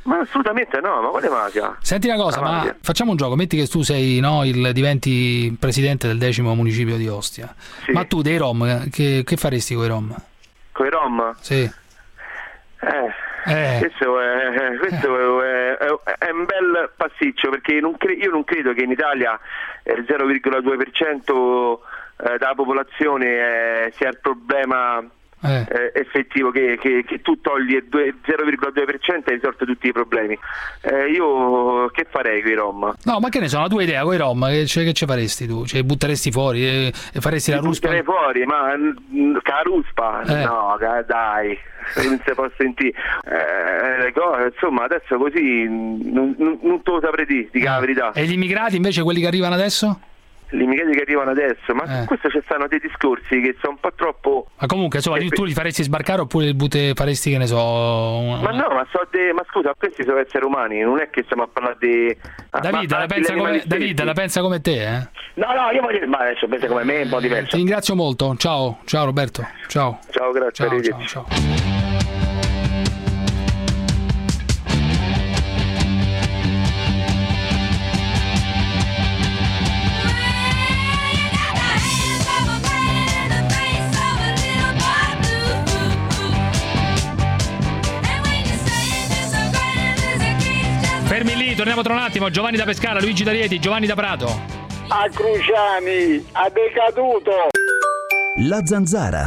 Ma assolutamente no, ma quale mafia? Senti una cosa, ma mafia. Facciamo un gioco, metti che tu sei, no, il diventi presidente del decimo municipio di Ostia. Sì. Ma tu dei Rom, che, che faresti con i Rom? Con i Rom? Sì. Eh, eh. questo, è, questo eh. è, è, è un bel pasticcio, perché non cre- io non credo che in Italia il zero virgola due per cento eh, della popolazione eh, sia il problema Eh. Eh, effettivo, che, che, che tu togli il zero virgola due per cento e hai risolto tutti i problemi. Eh, io che farei con i Rom? No, ma che ne so, la tua idea con i Rom, che, cioè, che ci faresti tu? Cioè, butteresti fuori e, e faresti Ti la ruspa? Butterei fuori, ma mm, la ruspa? Eh. No, dai, non si può sentire. Eh, insomma, adesso così non, non, non te lo saprei dire, dica eh. la verità. E gli immigrati invece, quelli che arrivano adesso? Gli immigrati che arrivano adesso, ma eh. questo ci stanno dei discorsi che sono un po' troppo. Ma comunque, insomma, eh, tu li faresti sbarcare oppure li butte, faresti, che ne so. Una... Ma no, ma so de... ma scusa, questi sono esseri umani, non è che stiamo a parlare di. David, la pensa come David, la pensa come te, eh? No, no, io voglio. Ma adesso pensa come me, è un po' diverso. Ti ringrazio molto. Ciao, ciao Roberto. Ciao. Ciao, grazie. Ciao, ciao, ciao. Fermi lì, torniamo tra un attimo. Giovanni da Pescara, Luigi da Rieti, Giovanni da Prato. A Cruciani, a decaduto. La Zanzara.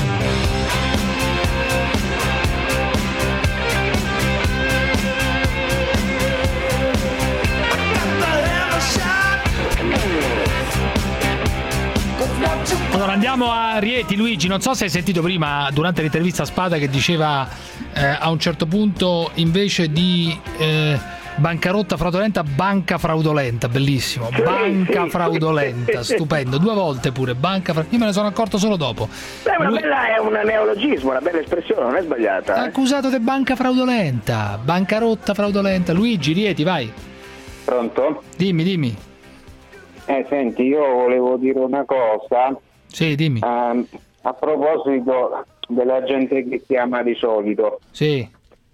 Allora andiamo a Rieti. Luigi, non so se hai sentito prima durante l'intervista a Spada che diceva eh, a un certo punto invece di eh, bancarotta fraudolenta, banca fraudolenta, bellissimo, banca fraudolenta, stupendo, due volte pure, banca fra... io me ne sono accorto solo dopo. Beh, una Lui... bella, è un neologismo, una bella espressione, non è sbagliata. Eh? Accusato di banca fraudolenta, bancarotta fraudolenta. Luigi, Rieti, vai. Pronto? Dimmi, dimmi. Eh, senti, io volevo dire una cosa. Sì, dimmi. Um, a proposito della gente che chiama di solito. Sì.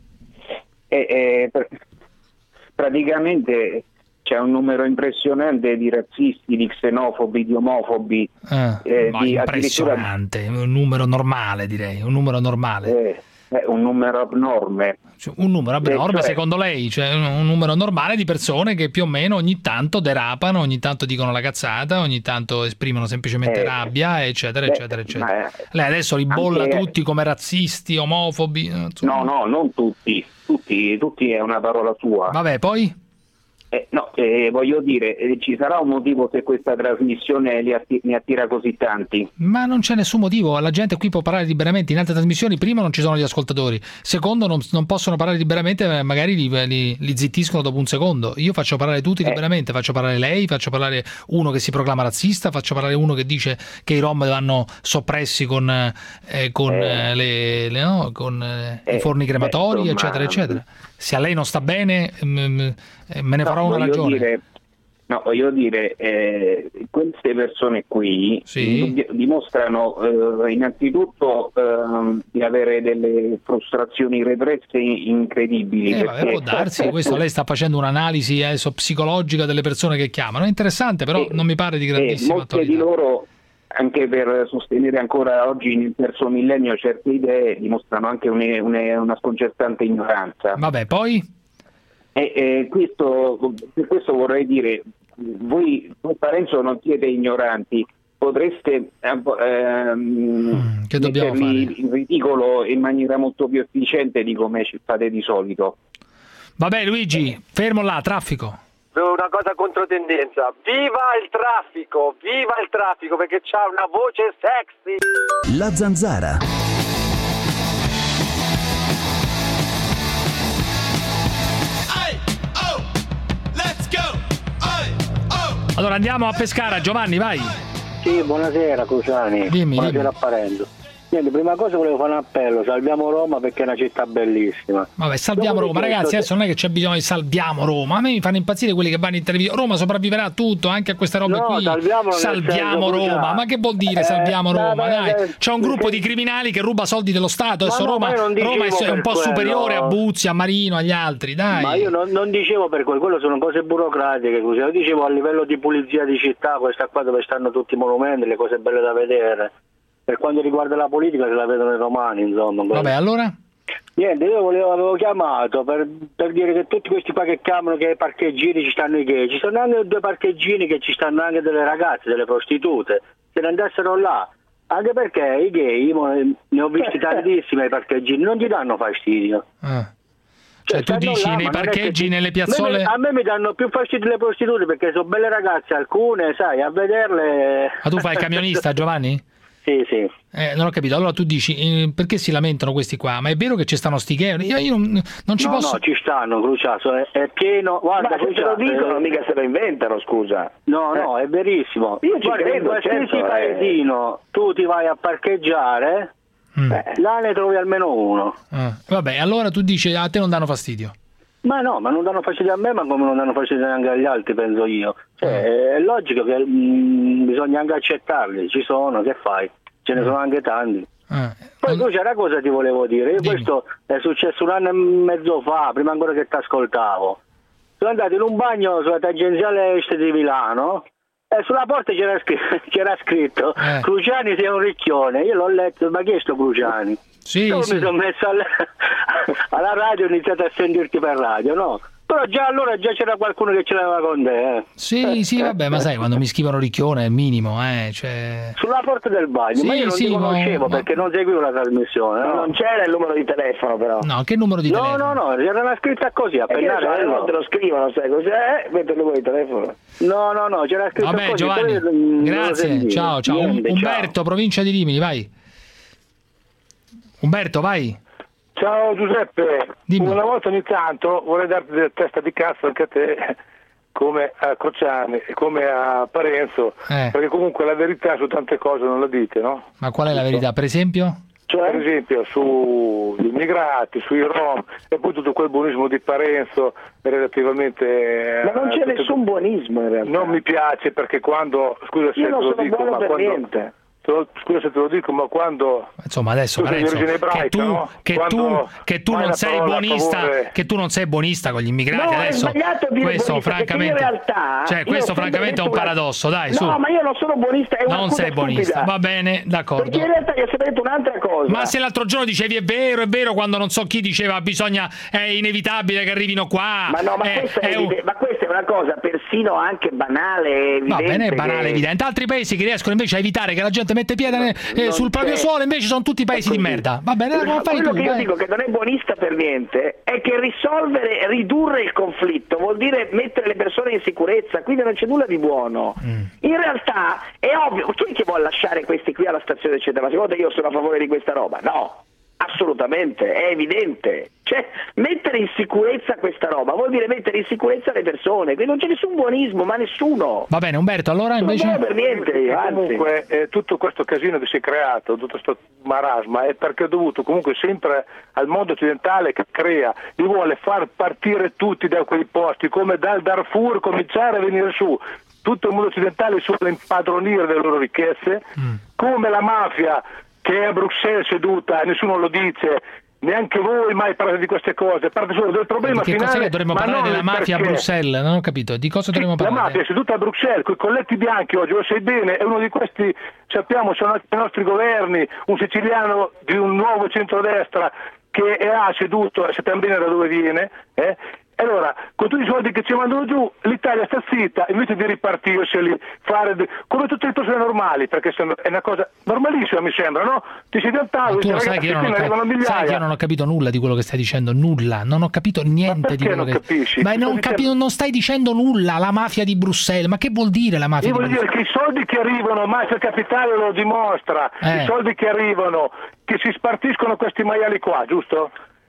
E, e, per... praticamente c'è un numero impressionante di razzisti, di xenofobi, di omofobi. Eh, eh, ma di impressionante, addirittura... un numero normale, direi, un numero normale. Eh, eh, un numero abnorme. Cioè, un numero abnorme, eh, cioè... secondo lei, cioè un, un numero normale di persone che più o meno ogni tanto derapano, ogni tanto dicono la cazzata, ogni tanto esprimono semplicemente eh, rabbia, eccetera, beh, eccetera, eccetera. Eh, lei adesso li bolla anche... tutti come razzisti, omofobi. Insomma. No, no, non tutti. Tutti, tutti è una parola sua. Vabbè, poi? Eh, no, eh, voglio dire, eh, ci sarà un motivo se questa trasmissione li atti- ne attira così tanti? Ma non c'è nessun motivo, la gente qui può parlare liberamente, in altre trasmissioni primo non ci sono gli ascoltatori, secondo non, non possono parlare liberamente, magari li, li, li zittiscono dopo un secondo. Io faccio parlare tutti eh. liberamente, faccio parlare lei, faccio parlare uno che si proclama razzista, faccio parlare uno che dice che i Rom vanno soppressi con, eh, con, eh. Le, le, no, con eh, eh. i forni crematori, eh, eccetera, eccetera. Se a lei non sta bene, m- me ne farò no, una ragione. Dire, no, voglio dire, eh, queste persone qui sì. dimostrano eh, innanzitutto eh, di avere delle frustrazioni represse incredibili. Eh, perché... vabbè, può darsi, questo lei sta facendo un'analisi adesso psicologica delle persone che chiamano, è interessante, però eh, non mi pare di grandissima eh, molte attualità. Di loro, anche per sostenere ancora oggi nel terzo millennio certe idee, dimostrano anche une, une, una sconcertante ignoranza. Vabbè, poi? E, e questo, per questo vorrei dire, voi Parenzo non siete ignoranti, potreste ehm, mm, che dobbiamo metterli fare? in ridicolo in maniera molto più efficiente di come ci fate di solito. Vabbè Luigi, fermo là, traffico. Una cosa controtendenza, viva il traffico, viva il traffico perché c'ha una voce sexy. La Zanzara. Allora andiamo a Pescara, Giovanni, vai. Sì, buonasera Cruciani. Dimmi, buonasera dimmi. a Parenzo. Niente, prima cosa volevo fare un appello, salviamo Roma perché è una città bellissima. Vabbè, salviamo Roma, ragazzi, adesso non è che c'è bisogno di salviamo Roma, a me mi fanno impazzire quelli che vanno in televisione, Roma sopravviverà a tutto, anche a queste robe no, qui, salviamo Roma, ma che vuol dire salviamo eh, Roma, vabbè, dai, eh, c'è un gruppo eh, di criminali che ruba soldi dello Stato, adesso no, Roma, Roma è un po' quello. superiore a Buzzi, a Marino, agli altri, dai. Ma io non, non dicevo per quello, quello sono cose burocratiche, così. Io dicevo a livello di pulizia di città, questa qua dove stanno tutti i monumenti, le cose belle da vedere. Per quanto riguarda la politica se la vedono i romani, insomma. Vabbè, allora? Niente, io volevo, avevo chiamato per, per dire che tutti questi qua che chiamano che ai parcheggini ci stanno i gay, ci sono anche due parcheggini che ci stanno anche delle ragazze, delle prostitute, se ne andassero là. Anche perché i gay, ne ho visti tantissimi ai parcheggini, non ti danno fastidio. Ah. Cioè, tu dici là, nei parcheggi, nelle piazzole... A me, a me mi danno più fastidio le prostitute perché sono belle ragazze, alcune, sai, a vederle... Ma tu fai il camionista, Giovanni? Sì, sì. Eh, non ho capito. Allora tu dici, eh, perché si lamentano questi qua? Ma è vero che ci stanno sti gay? Io, io non, non ci no, posso... No, ci stanno, Cruciato, è, è pieno... Guarda, ma se te lo dicono, eh... mica se lo inventano, scusa. No, no, è verissimo. Io ci guarda, credo, in qualsiasi certo, paesino eh... tu ti vai a parcheggiare, mm. eh, là ne trovi almeno uno. Ah, vabbè, allora tu dici, a te non danno fastidio? Ma no, ma non danno fastidio a me, ma come non danno fastidio neanche agli altri, penso io. Cioè, è logico che mh, bisogna anche accettarli, ci sono, che fai? Ce ne sono anche tanti. Ah, Poi tu c'è una cosa che ti volevo dire, io dimmi. Questo è successo un anno e mezzo fa, prima ancora che ti ascoltavo. Sono andato in un bagno sulla tangenziale est di Milano e sulla porta c'era scritto, c'era scritto eh. Cruciani sei un ricchione. Io l'ho letto, ma chi è sto Cruciani? Sì, Io sì. mi sono messo alla, alla radio e ho iniziato a sentirti per radio, no? Però già allora già c'era qualcuno che ce l'aveva con te, eh. Sì, eh, sì, eh, vabbè, ma eh. sai, quando mi scrivono ricchione è il minimo, eh, cioè... Sulla porta del bagno, Sì, ma io non sì, ti conoscevo ma- perché non seguivo la trasmissione, no? Non c'era il numero di telefono, però. No, che numero di No, telefono? no, no, c'era una scritta così, a E che pennare. non te lo scrivono, sai cos'è? Mette il numero di telefono. No, no, no, c'era scritto Vabbè, così. Giovanni, poi, mm, non lo grazie, sentivo. ciao, ciao. Niente, Um- Umberto, provincia di Rimini, vai. Umberto, vai. Ciao Giuseppe, Dimmi. una volta ogni tanto vorrei darti della testa di cazzo anche a te, come a Crociani e come a Parenzo, Eh. perché comunque la verità su tante cose non la dite, no? Ma qual è la verità, per esempio? Per esempio sugli immigrati, sui rom e poi tutto quel buonismo di Parenzo relativamente... Ma non c'è eh, nessun buonismo in realtà. Non mi piace perché quando, scusa se Io te non lo sono dico, buono ma per quando... niente. te lo- Scusa se te lo dico, ma quando... Insomma, adesso tu sei di Parenzo, origine ebraica, che tu, no? che Quando tu, che tu fai non una sei parola a buonista, favore- che tu non sei buonista con gli immigrati No, è adesso. sbagliato dire Questo buonista, perché francamente, in realtà cioè io questo ho sempre francamente è un detto una- paradosso, dai, No, su. ma io non sono buonista, è una Non scusa sei buonista, stupida. va bene, d'accordo. Perché in realtà io ho sempre detto un'altra cosa. Ma se l'altro giorno dicevi è vero, è vero, quando non so chi diceva bisogna è inevitabile che arrivino qua. Ma no, ma, eh, questa è è un- evide- ma questa è una cosa persino anche banale, evidente. Va bene, è banale, che- evidente. Altri paesi che riescono invece a evitare che la gente mette piede ne- eh, non sul proprio c'è. suolo, invece sono tutti paesi di merda. Va bene, No, lo fai quello tu. che io dai. dico che non è buonista per niente è che risolvere, ridurre il conflitto vuol dire mettere le persone in sicurezza, quindi non c'è nulla di buono. Mm. In realtà è ovvio, chi è che vuole lasciare questi qui alla stazione eccetera? Ma secondo te io sono a favore di questa roba? No, assolutamente, è evidente. Cioè, mettere in sicurezza questa roba vuol dire mettere in sicurezza le persone, quindi non c'è nessun buonismo, ma nessuno. Va bene, Umberto, allora Non invece... è per niente, E anzi. comunque eh, tutto questo casino che si è creato, tutto questo marasma è perché è dovuto comunque sempre al mondo occidentale che crea, li vuole far partire tutti da quei posti, come dal Darfur cominciare a venire su. Tutto il mondo occidentale si vuole impadronire delle loro ricchezze, come la mafia che è a Bruxelles seduta, nessuno lo dice, neanche voi mai parlate di queste cose, parte solo del problema Di che finale. cosa dovremmo ma parlare non della il mafia a perché. Bruxelles? Non ho capito, di cosa dovremmo La parlare? mafia è seduta a Bruxelles con i colletti bianchi oggi, lo sai bene, è uno di questi, sappiamo, sono i nostri governi, un siciliano di un nuovo centrodestra che è ha seduto, sappiamo bene da dove viene, eh? Allora, con tutti i soldi che ci mandano giù, l'Italia sta zitta, invece di ripartirseli, fare de- come tutte le persone normali, perché sembra- è una cosa normalissima, mi sembra, no? Ti siedi al tavolo, Tu dici, lo sai ragazzi, che, io non qui ho ne cap- arrivano migliaia. sai che io non ho capito nulla di quello che stai dicendo, nulla, non ho capito niente di perché quello non che capisci? Ma Ti non, sto capi- dicendo- non stai dicendo nulla, la mafia di Bruxelles, ma che vuol dire la mafia Io di voglio dire Bruxelles? che i soldi che arrivano, Mafia Capitale lo dimostra, Eh. i soldi che arrivano, che si spartiscono questi maiali qua, giusto?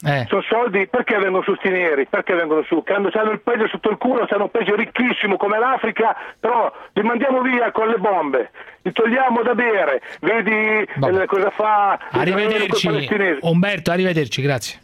Eh. Sono soldi, perché vengono su sti neri? Perché vengono su? Che hanno, hanno il peso sotto il culo, hanno un paese ricchissimo come l'Africa, però li mandiamo via con le bombe, li togliamo da bere, vedi eh, cosa fa. Arrivederci, Umberto, arrivederci, grazie.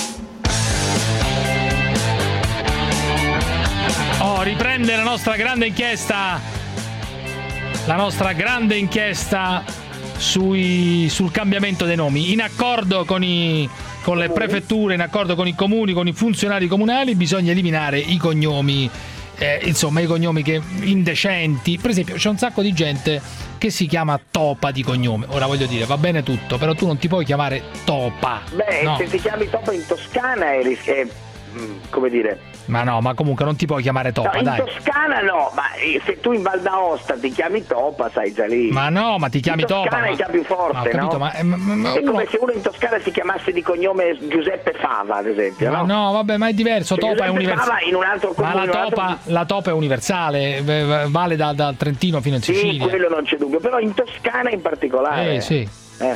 Oh, riprende la nostra grande inchiesta, la nostra grande inchiesta sui, sul cambiamento dei nomi, in accordo con i con le prefetture, in accordo con i comuni, con i funzionari comunali, bisogna eliminare i cognomi, eh, insomma i cognomi che indecenti. Per esempio c'è un sacco di gente che si chiama Topa di cognome. Ora voglio dire, va bene tutto, però tu non ti puoi chiamare Topa. Beh, no. Se ti chiami Topa in Toscana è, è come dire... Ma no, ma comunque non ti puoi chiamare Topa, no, in dai. In Toscana no, ma se tu in Val d'Aosta ti chiami Topa, sai già lì. Ma no, ma ti chiami in Topa. In Toscana ma... è già più forte, no, ho capito, no? Ma, ma, ma è uno... come se uno in Toscana si chiamasse di cognome Giuseppe Fava, ad esempio, ma no? No, vabbè, ma è diverso, cioè, Topa è universale. In un altro ma la topa, altro... la Topa è universale, vale dal da Trentino fino in Sicilia. Sì, quello non c'è dubbio, però in Toscana in particolare. Eh, sì. Eh.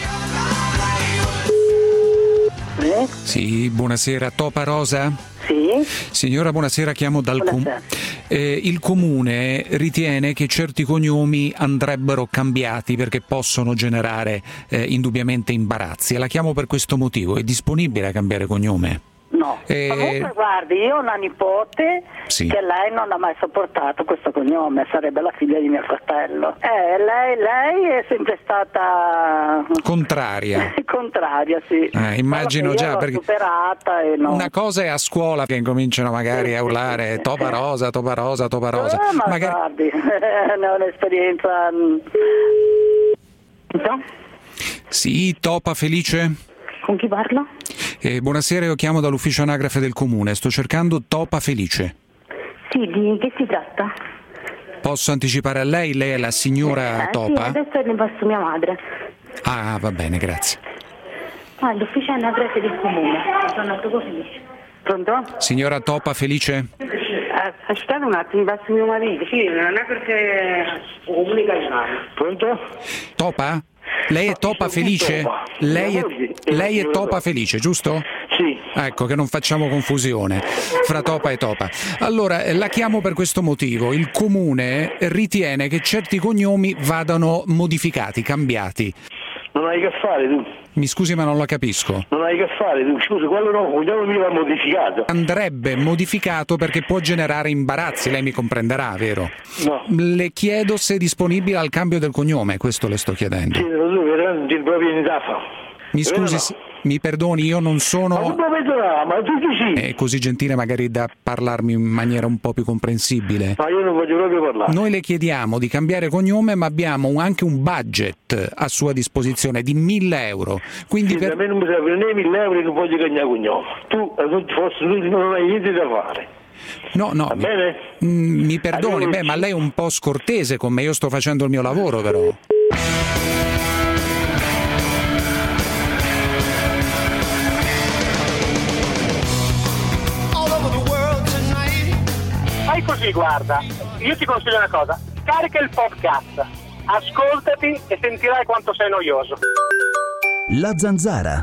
Eh? Sì, buonasera, Topa Rosa? Sì. Signora, buonasera, chiamo dal comune. Eh, il comune ritiene che certi cognomi andrebbero cambiati perché possono generare eh, indubbiamente imbarazzi e la chiamo per questo motivo. È disponibile a cambiare cognome? No, eh... comunque guardi, io ho una nipote sì. che lei non ha mai sopportato questo cognome, sarebbe la figlia di mio fratello. Eh, lei, lei è sempre stata contraria. contraria, sì. Eh, immagino già, l'ho perché superata e no. Una cosa è a scuola che incominciano magari a urlare Topa Rosa, Topa Rosa, Topa Rosa. Eh, ma magari... guardi, ne ho un'esperienza. No? Sì, Topa Felice? Con chi parlo? Eh, buonasera, io chiamo dall'ufficio anagrafe del comune, sto cercando Topa Felice. Sì, di che si tratta? Posso anticipare a lei? Lei è la signora eh, Topa? Sì, adesso è rimasto mia madre. Ah, va bene, grazie. Ah, l'ufficio anagrafe del comune, sono Topa Felice. Pronto? Signora Topa Felice? Eh, aspettate un attimo, mi passo mio marito. Sì, non è perché comunica il mare. Pronto? Topa? Lei è Topa Felice? Lei è, lei è Topa Felice, giusto? Sì. Ecco, che non facciamo confusione fra Topa e Topa. Allora, la chiamo per questo motivo. Il comune ritiene che certi cognomi vadano modificati, cambiati. Non hai che fare tu. Mi scusi, ma non la capisco. Non hai che fare tu. Scusi, quello no, cognome mi va modificato. Andrebbe modificato perché può generare imbarazzi, lei mi comprenderà, vero? No. Le chiedo se è disponibile al cambio del cognome, questo le sto chiedendo. Sì, lo so, proprio in tafa. Mi scusi, no. Mi perdoni, io non sono... Ma non vedo là, ma tu chi sì? È così gentile magari da parlarmi in maniera un po' più comprensibile. Ma io non voglio proprio parlare. Noi le chiediamo di cambiare cognome, ma abbiamo anche un budget a sua disposizione di mille euro. Quindi sì, per... a me non mi serve né mille euro e non voglio cambiare cognome. Tu, forse non hai niente da fare. No, no, mi, mm, mi perdoni, beh, ma lei è un po' scortese con me, io sto facendo il mio lavoro, però. Fai così, guarda, io ti consiglio una cosa, scarica il podcast, ascoltati e sentirai quanto sei noioso. La Zanzara.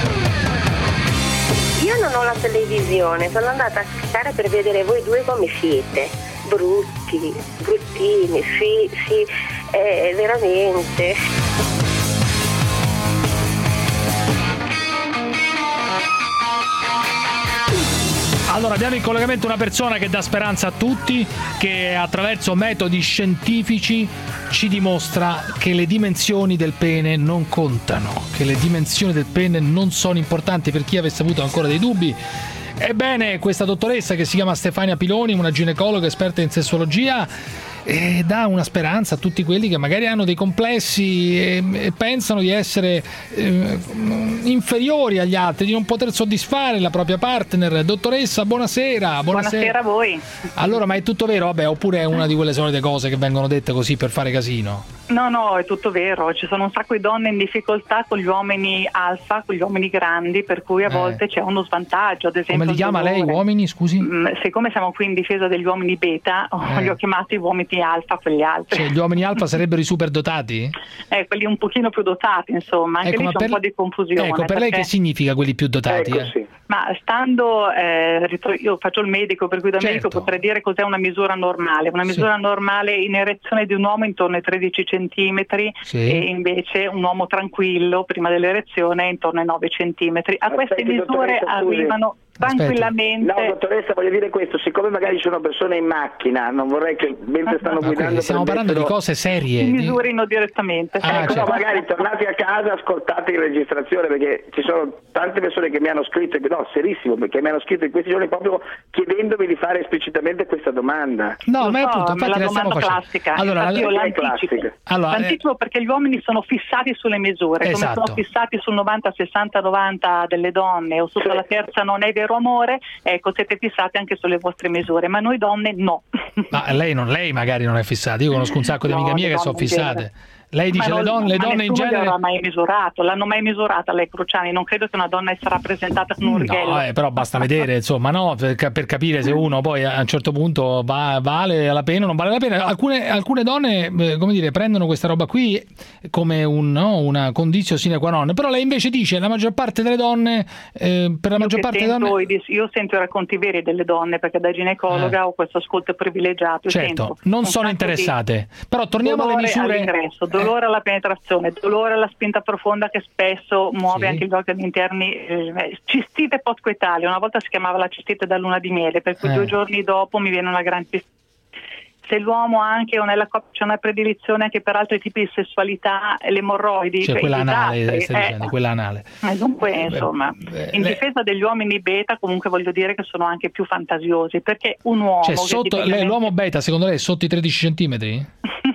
Io non ho la televisione, sono andata a cercare per vedere voi due come siete. Brutti, bruttini, sì, sì, eh, veramente. Allora abbiamo in collegamento una persona che dà speranza a tutti, che attraverso metodi scientifici ci dimostra che le dimensioni del pene non contano, che le dimensioni del pene non sono importanti per chi avesse avuto ancora dei dubbi. Ebbene, questa dottoressa che si chiama Stefania Piloni, una ginecologa esperta in sessuologia, e dà una speranza a tutti quelli che magari hanno dei complessi e, e pensano di essere eh, inferiori agli altri, di non poter soddisfare la propria partner. Dottoressa, buonasera. Buonasera, buonasera a voi. Allora, ma è tutto vero? Vabbè, oppure è una di quelle solite cose che vengono dette così per fare casino? No, no, è tutto vero, ci sono un sacco di donne in difficoltà con gli uomini alfa, con gli uomini grandi, per cui a volte eh. c'è uno svantaggio, ad esempio. Come li chiama lei, uomini, scusi? Mm, siccome siamo qui in difesa degli uomini beta, eh. li ho chiamati uomini alfa, quelli altri. Cioè, gli uomini alfa sarebbero i superdotati? Eh, quelli un pochino più dotati, insomma, anche ecco, lì c'è per... un po' di confusione. Ecco, per perché... lei che significa quelli più dotati? Ecco, eh? sì. Ma stando, eh, io faccio il medico, per cui da certo. medico potrei dire cos'è una misura normale. Una misura sì. normale in erezione di un uomo intorno ai tredici centimetri, sì. e invece un uomo tranquillo prima dell'erezione intorno ai nove centimetri. A queste Aspetti, misure arrivano tranquillamente. No, dottoressa, voglio dire questo, siccome magari ci sono persone in macchina, non vorrei che mentre stanno ah, guidando stiamo parlando di cose serie, misurino direttamente. Ah, ecco, certo. no, magari tornati a casa ascoltate in registrazione, perché ci sono tante persone che mi hanno scritto, no, serissimo, perché mi hanno scritto in questi giorni proprio chiedendomi di fare esplicitamente questa domanda. No, Lo ma so, appunto, infatti la la stiamo domanda facendo. classica. Allora, infatti io la... l'anticipo. Allora, l'anticipo eh... perché gli uomini sono fissati sulle misure, esatto. come sono fissati sul novanta sessanta novanta delle donne, o sotto sì. la terza non è vero amore. Ecco, siete fissati anche sulle vostre misure, ma noi donne no. Ma lei non, lei magari non è fissata. Io conosco un sacco di no, amiche mie che sono fissate. Lei dice ma le donne, le donne in genere. Non l'ha mai misurato, l'hanno mai misurata lei, Cruciani? Non credo che una donna sia rappresentata con un righello. No, eh, però basta vedere, insomma, no, per, per capire se uno poi a un certo punto va, vale la pena o non vale la pena. Alcune, alcune donne, come dire, prendono questa roba qui come un, no, una condizio sine qua non. Però lei invece dice la maggior parte delle donne, eh, per la io maggior parte delle donne. Io sento i racconti veri delle donne, perché da ginecologa eh. ho questo ascolto privilegiato. Certo, non sono interessate. Però torniamo alle misure. All'ingresso, dolore alla penetrazione, dolore alla spinta profonda che spesso muove sì. anche gli organi interni, eh, cistite postcoitale, una volta si chiamava la cistite da luna di miele, per cui eh. due giorni dopo mi viene una gran cistite. Se l'uomo anche o nella coppia c'è una predilizione anche per altri tipi di sessualità, le emorroidi, cioè, cioè quella anale, disastri, stai dicendo, eh, quella anale. Eh, dunque, insomma, beh, in le... difesa degli uomini beta comunque voglio dire che sono anche più fantasiosi, perché un uomo... Cioè, sotto, tipicamente... lei, l'uomo beta secondo lei è sotto i tredici centimetri?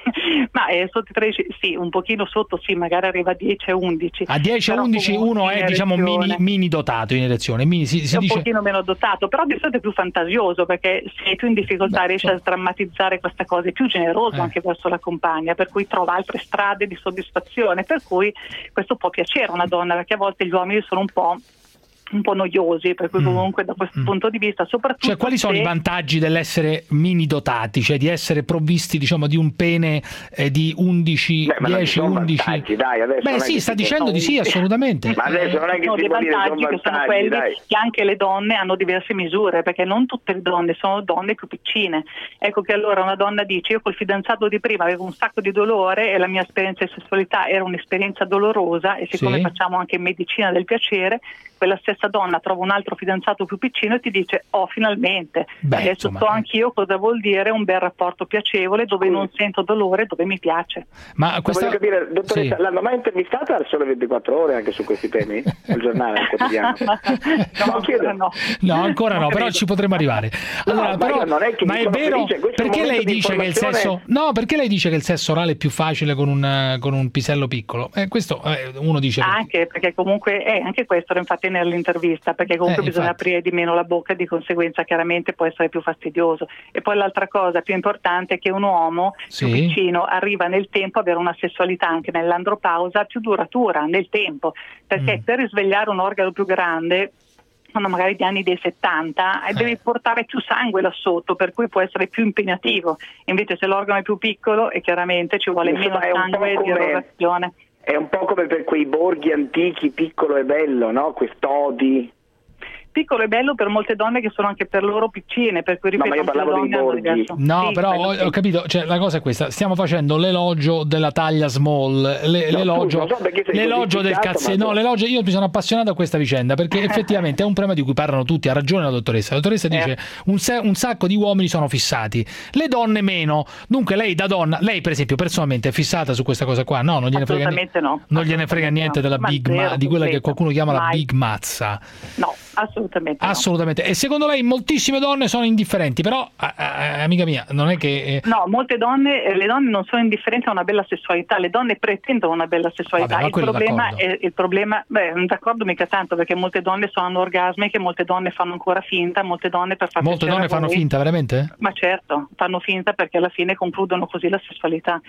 Ma è sotto i tredici, sì, un pochino sotto, sì, magari arriva a dieci undici. A dieci undici uno è, diciamo, mini, mini dotato in erezione, mini, si, si è un dice... pochino meno dotato, però di solito è più fantasioso, perché sei più in difficoltà, riesci so. a drammatizzare questa cosa, è più generoso eh. anche verso la compagna, per cui trova altre strade di soddisfazione, per cui questo può piacere a una donna, perché a volte gli uomini sono un po' un po' noiosi, per cui comunque da questo mm. punto di vista, soprattutto... Cioè, quali sono se... i vantaggi dell'essere mini dotati, cioè di essere provvisti, diciamo, di un pene eh, di undici, Beh, dieci, undici... Vantaggi, dai, adesso Beh sì, sta dicendo no. di sì, assolutamente. Ma adesso non è che no, si dei può dire vantaggi sono che sono vantaggi, quelli dai. che anche le donne hanno diverse misure, perché non tutte le donne sono donne più piccine. Ecco che allora una donna dice: io col fidanzato di prima avevo un sacco di dolore e la mia esperienza di sessualità era un'esperienza dolorosa, e siccome sì. facciamo anche medicina del piacere, quella stessa donna trova un altro fidanzato più piccino e ti dice: oh, finalmente, Beh, adesso insomma, so anch'io cosa vuol dire un bel rapporto piacevole, dove Scusi. non sento dolore, dove mi piace. Ma questa... voglio capire, dottoressa, sì. l'hanno mai intervistata al Sole ventiquattro Ore anche su questi temi? Al giornale, al quotidiano? no, no, chiedo. no. no, ancora no, non però ci potremo arrivare. Allora, no, però, non è che ma è vero, felice, perché lei dice che il sesso no, perché lei dice che il sesso orale è più facile con un, con un pisello piccolo? Eh, questo eh, uno dice anche perché comunque eh, anche questo era infatti nell'intervista, perché comunque eh, bisogna infatti. aprire di meno la bocca e di conseguenza chiaramente può essere più fastidioso. E poi l'altra cosa più importante è che un uomo sì. più piccino arriva nel tempo ad avere una sessualità anche nell'andropausa più duratura nel tempo, perché mm. per risvegliare un organo più grande, sono magari gli anni dei settanta, e eh. devi portare più sangue là sotto, per cui può essere più impegnativo. Invece se l'organo è più piccolo e chiaramente ci vuole Insomma, meno sangue di erogazione. È un po' come per quei borghi antichi, piccolo e bello, no? Quest'odi. Piccolo e bello per molte donne che sono anche per loro piccine, per cui ripeto, no, ma io parlavo dei borghi. No, sì, però ho, sì. ho capito, cioè, la cosa è questa: stiamo facendo l'elogio della taglia small, le, no, l'elogio, tu, so l'elogio del cazzetto. No, l'elogio, io mi sono appassionato a questa vicenda perché effettivamente è un problema di cui parlano tutti. Ha ragione la dottoressa. La dottoressa dice: eh. un, se, un sacco di uomini sono fissati, le donne meno. Dunque, lei da donna, lei per esempio personalmente è fissata su questa cosa qua? No, non gliene frega niente. No. Non gliene frega niente della ma big zero, ma, di quella che qualcuno chiama mai. la big mazza. No, assolutamente. Assolutamente. E secondo lei moltissime donne sono indifferenti, però eh, amica mia, non è che... Eh... No, molte donne, le donne non sono indifferenti a una bella sessualità, le donne pretendono una bella sessualità. Vabbè, il, problema è, il problema, beh, d'accordo mica tanto, perché molte donne sono orgasmiche, molte donne fanno ancora finta, molte donne per far Molte donne fanno voi, finta, veramente? Ma certo, fanno finta perché alla fine concludono così la sessualità.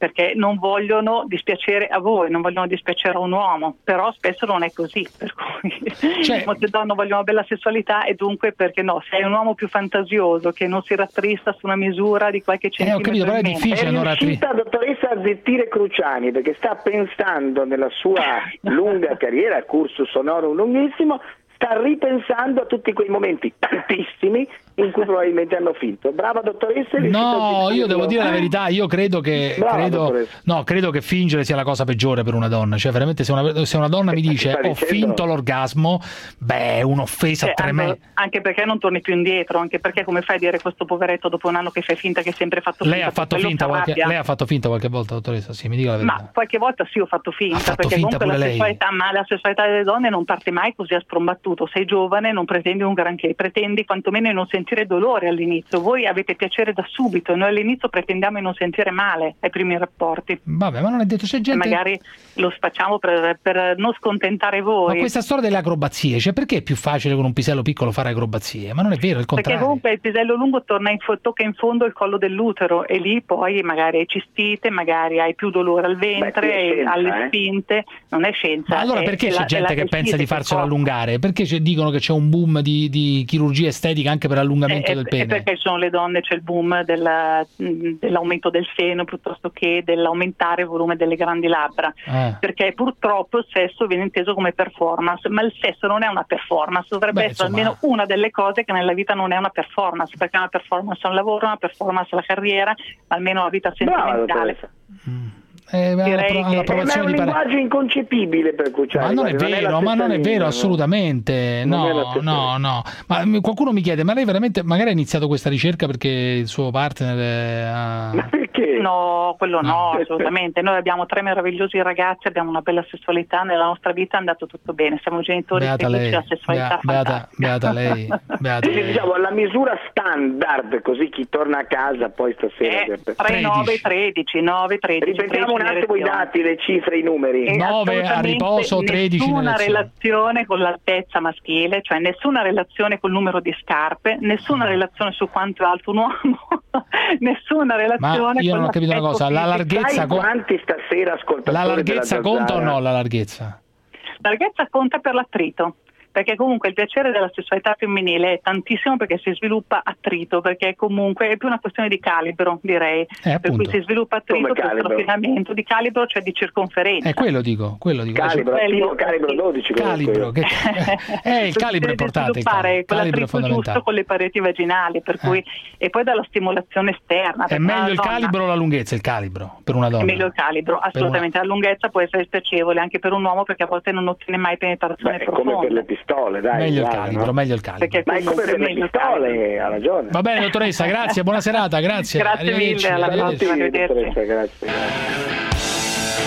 perché non vogliono dispiacere a voi, non vogliono dispiacere a un uomo, però spesso non è così, per cui cioè, molte donne vogliono una bella sessualità e dunque perché no, se hai un uomo più fantasioso che non si rattrista su una misura di qualche centimetro, eh, ho capito, però è difficile è non riuscita, rattri- dottoressa, a zittire Cruciani perché sta pensando nella sua lunga carriera, cursus honorum lunghissimo, sta ripensando a tutti quei momenti tantissimi in cui probabilmente hanno finto. Brava dottoressa. No, io devo dire la verità, io credo che Brava, credo, no, credo che fingere sia la cosa peggiore per una donna, cioè veramente se una, se una donna mi dice ho finto l'orgasmo, beh, è un'offesa eh, tremenda. Anche perché non torni più indietro, anche perché come fai a dire questo poveretto dopo un anno che fai finta che hai sempre fatto finta? Lei ha fatto finta qualche, lei ha fatto finta qualche volta, dottoressa? Sì, mi dica la verità. Ma qualche volta sì, ho fatto finta, fatto perché finta comunque la pure sessualità, ma la sessualità delle donne non parte mai così a sprombattuto. Sei giovane, non pretendi un granché, pretendi quantomeno di non sentire dolore all'inizio. Voi avete piacere da subito, noi all'inizio pretendiamo di non sentire male ai primi rapporti. Vabbè, ma non è detto, c'è gente... E magari lo facciamo per, per non scontentare voi. Ma questa storia delle acrobazie, cioè perché è più facile con un pisello piccolo fare acrobazie? Ma non è vero, è il contrario. Perché comunque il pisello lungo torna in fo- tocca in fondo il collo dell'utero e lì poi magari hai cistite, magari hai più dolore al ventre, Beh, scienza, alle eh? spinte, non è scienza. Ma allora è, perché è c'è la, gente che pensa di farselo allungare? Perché c'è, dicono che c'è un boom di, di chirurgia estetica anche per l'allungamento è, del è, pene? È perché sono le donne, c'è il boom della, dell'aumento del seno piuttosto che dell'aumentare il volume delle grandi labbra, eh. perché purtroppo il sesso viene inteso come performance, ma il sesso non è una performance, dovrebbe Beh, essere insomma... almeno una delle cose che nella vita non è una performance, perché una performance è un lavoro, una performance è la carriera, almeno la vita sentimentale. Eh, Direi alla, che è un linguaggio inconcepibile per Cruciani. Ma non è guardi, vero, non è ma non è vero linea, assolutamente. non è No, la stessa no, no. Ma qualcuno mi chiede, ma lei veramente magari ha iniziato questa ricerca perché il suo partner ha... Ma perché? No, quello no, No. assolutamente. Noi abbiamo tre meravigliosi ragazzi, abbiamo una bella sessualità, nella nostra vita è andato tutto bene. Siamo genitori Beata felici, lei, la sessualità Bea- beata, fantastica. beata lei, beata Sì, lei. diciamo alla misura standard, così chi torna a casa poi stasera. Eh, tre nove tredici, nove tredici. Ripetiamo un attimo i dati, le cifre, i numeri. E nove a riposo, tredici in nessuna erezione. relazione con l'altezza maschile, cioè nessuna relazione col numero di scarpe, nessuna relazione su quanto è alto un uomo, nessuna relazione Ma io con non ho capito una l'aspetto cosa, la fisico. larghezza Sai co- quanti stasera ascoltatori La larghezza della conta o Zanzara? no la larghezza? La larghezza conta per l'attrito, perché comunque il piacere della sessualità femminile è tantissimo perché si sviluppa attrito, perché comunque è più una questione di calibro, direi, Eh, per cui appunto. si sviluppa attrito Come per calibro? trascinamento di calibro, cioè di circonferenza. Eh, quello dico, quello dico. Calibro Quello- attivo, calibro dodici. Calibro, che... eh, il calibro è Deve importante, il sviluppare calibro è quell'attrito fondamentale. giusto con le pareti vaginali, per cui e poi dalla stimolazione esterna. È perché meglio la il donna- calibro o la lunghezza? Il calibro per una È donna. meglio il calibro, assolutamente. La lunghezza può essere spiacevole anche per un uomo perché a volte non ottiene mai penetrazione Beh, profonda. come per le pistole, dai. Meglio il guarda, calibro, no? meglio il calibro. Perché Ma è come comunque per le meglio il calibro. pistole, ha ragione. Va bene, dottoressa, grazie, buona serata, grazie. Grazie Arrivederci, mille, alla arrivederci. prossima, arrivederci. Dottoressa, grazie, grazie.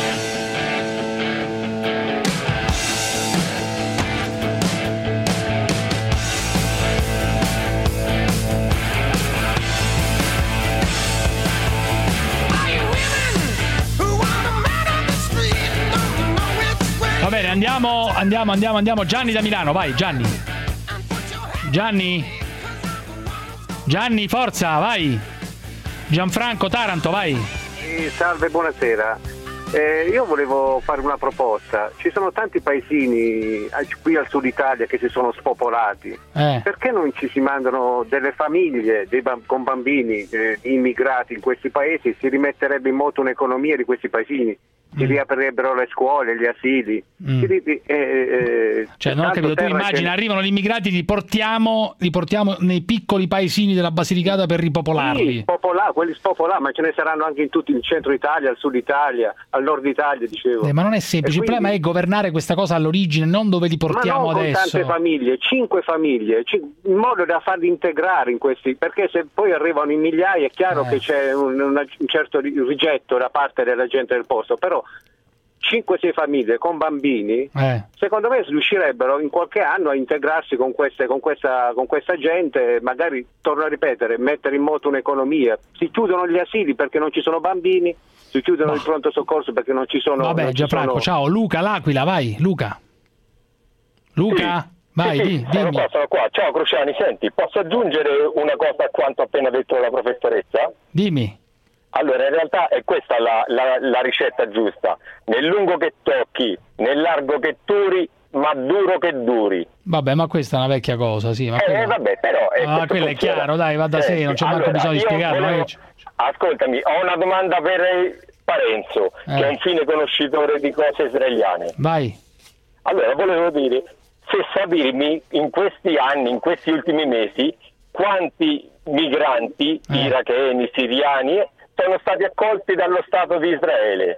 Va bene, andiamo, andiamo, andiamo, andiamo. Gianni da Milano, vai, Gianni. Gianni. Gianni, forza, vai. Gianfranco, Taranto, vai. Sì, salve, buonasera. Eh, io volevo fare una proposta. Ci sono tanti paesini eh, qui al sud Italia che si sono spopolati. Eh. Perché non ci si mandano delle famiglie dei bam- con bambini eh, immigrati in questi paesi? Si rimetterebbe in moto un'economia di questi paesini. Si Mm. riaprirebbero le scuole, gli asili. Mm. Si ri- eh, eh, Cioè, non ho tanto capito, tu terra immagini, che- arrivano gli immigrati, li portiamo, li portiamo nei piccoli paesini della Basilicata per ripopolarli. Sì, spopolà- quelli spopolati, ma ce ne saranno anche in tutto il centro Italia, al sud Italia, al nord Italia, dicevo. Eh, ma non è semplice, E il problema è governare questa cosa all'origine, non dove li portiamo ma non adesso. con tante famiglie, cinque famiglie, ci- in modo da farli integrare in questi, perché se poi arrivano in migliaia è chiaro Eh. che c'è un, una- un certo ri- rigetto da parte della gente del posto, però cinque sei famiglie con bambini, Eh. secondo me riuscirebbero in qualche anno a integrarsi con, queste, con, questa, con questa gente, magari, torno a ripetere, mettere in moto un'economia. Si chiudono gli asili perché non ci sono bambini, si chiudono il pronto soccorso perché non ci sono... Vabbè, non ci Gianfranco, sono- ciao. Luca, l'Aquila, vai, Luca. Luca, vai, Sì, sì, di- sono dimmi. qua, sono qua. Ciao Cruciani, senti, posso aggiungere una cosa a quanto ha appena detto la professoressa? Dimmi. Allora, in realtà è questa la, la, la ricetta giusta. Nel lungo che tocchi, nel largo che turi, ma duro che duri. Vabbè, ma questa è una vecchia cosa, sì. Ma eh, quella... vabbè, però... Eh, ah, quello è chiaro, dai, va da sé, non c'è allora, manco bisogno di spiegarlo. Volevo... Che... Ascoltami, ho una domanda per Parenzo, eh. che è un fine conoscitore di cose israeliane. Vai. Allora, volevo dire, se sa dirmi in questi anni, in questi ultimi mesi, quanti migranti eh. iracheni, siriani sono stati accolti dallo Stato di Israele?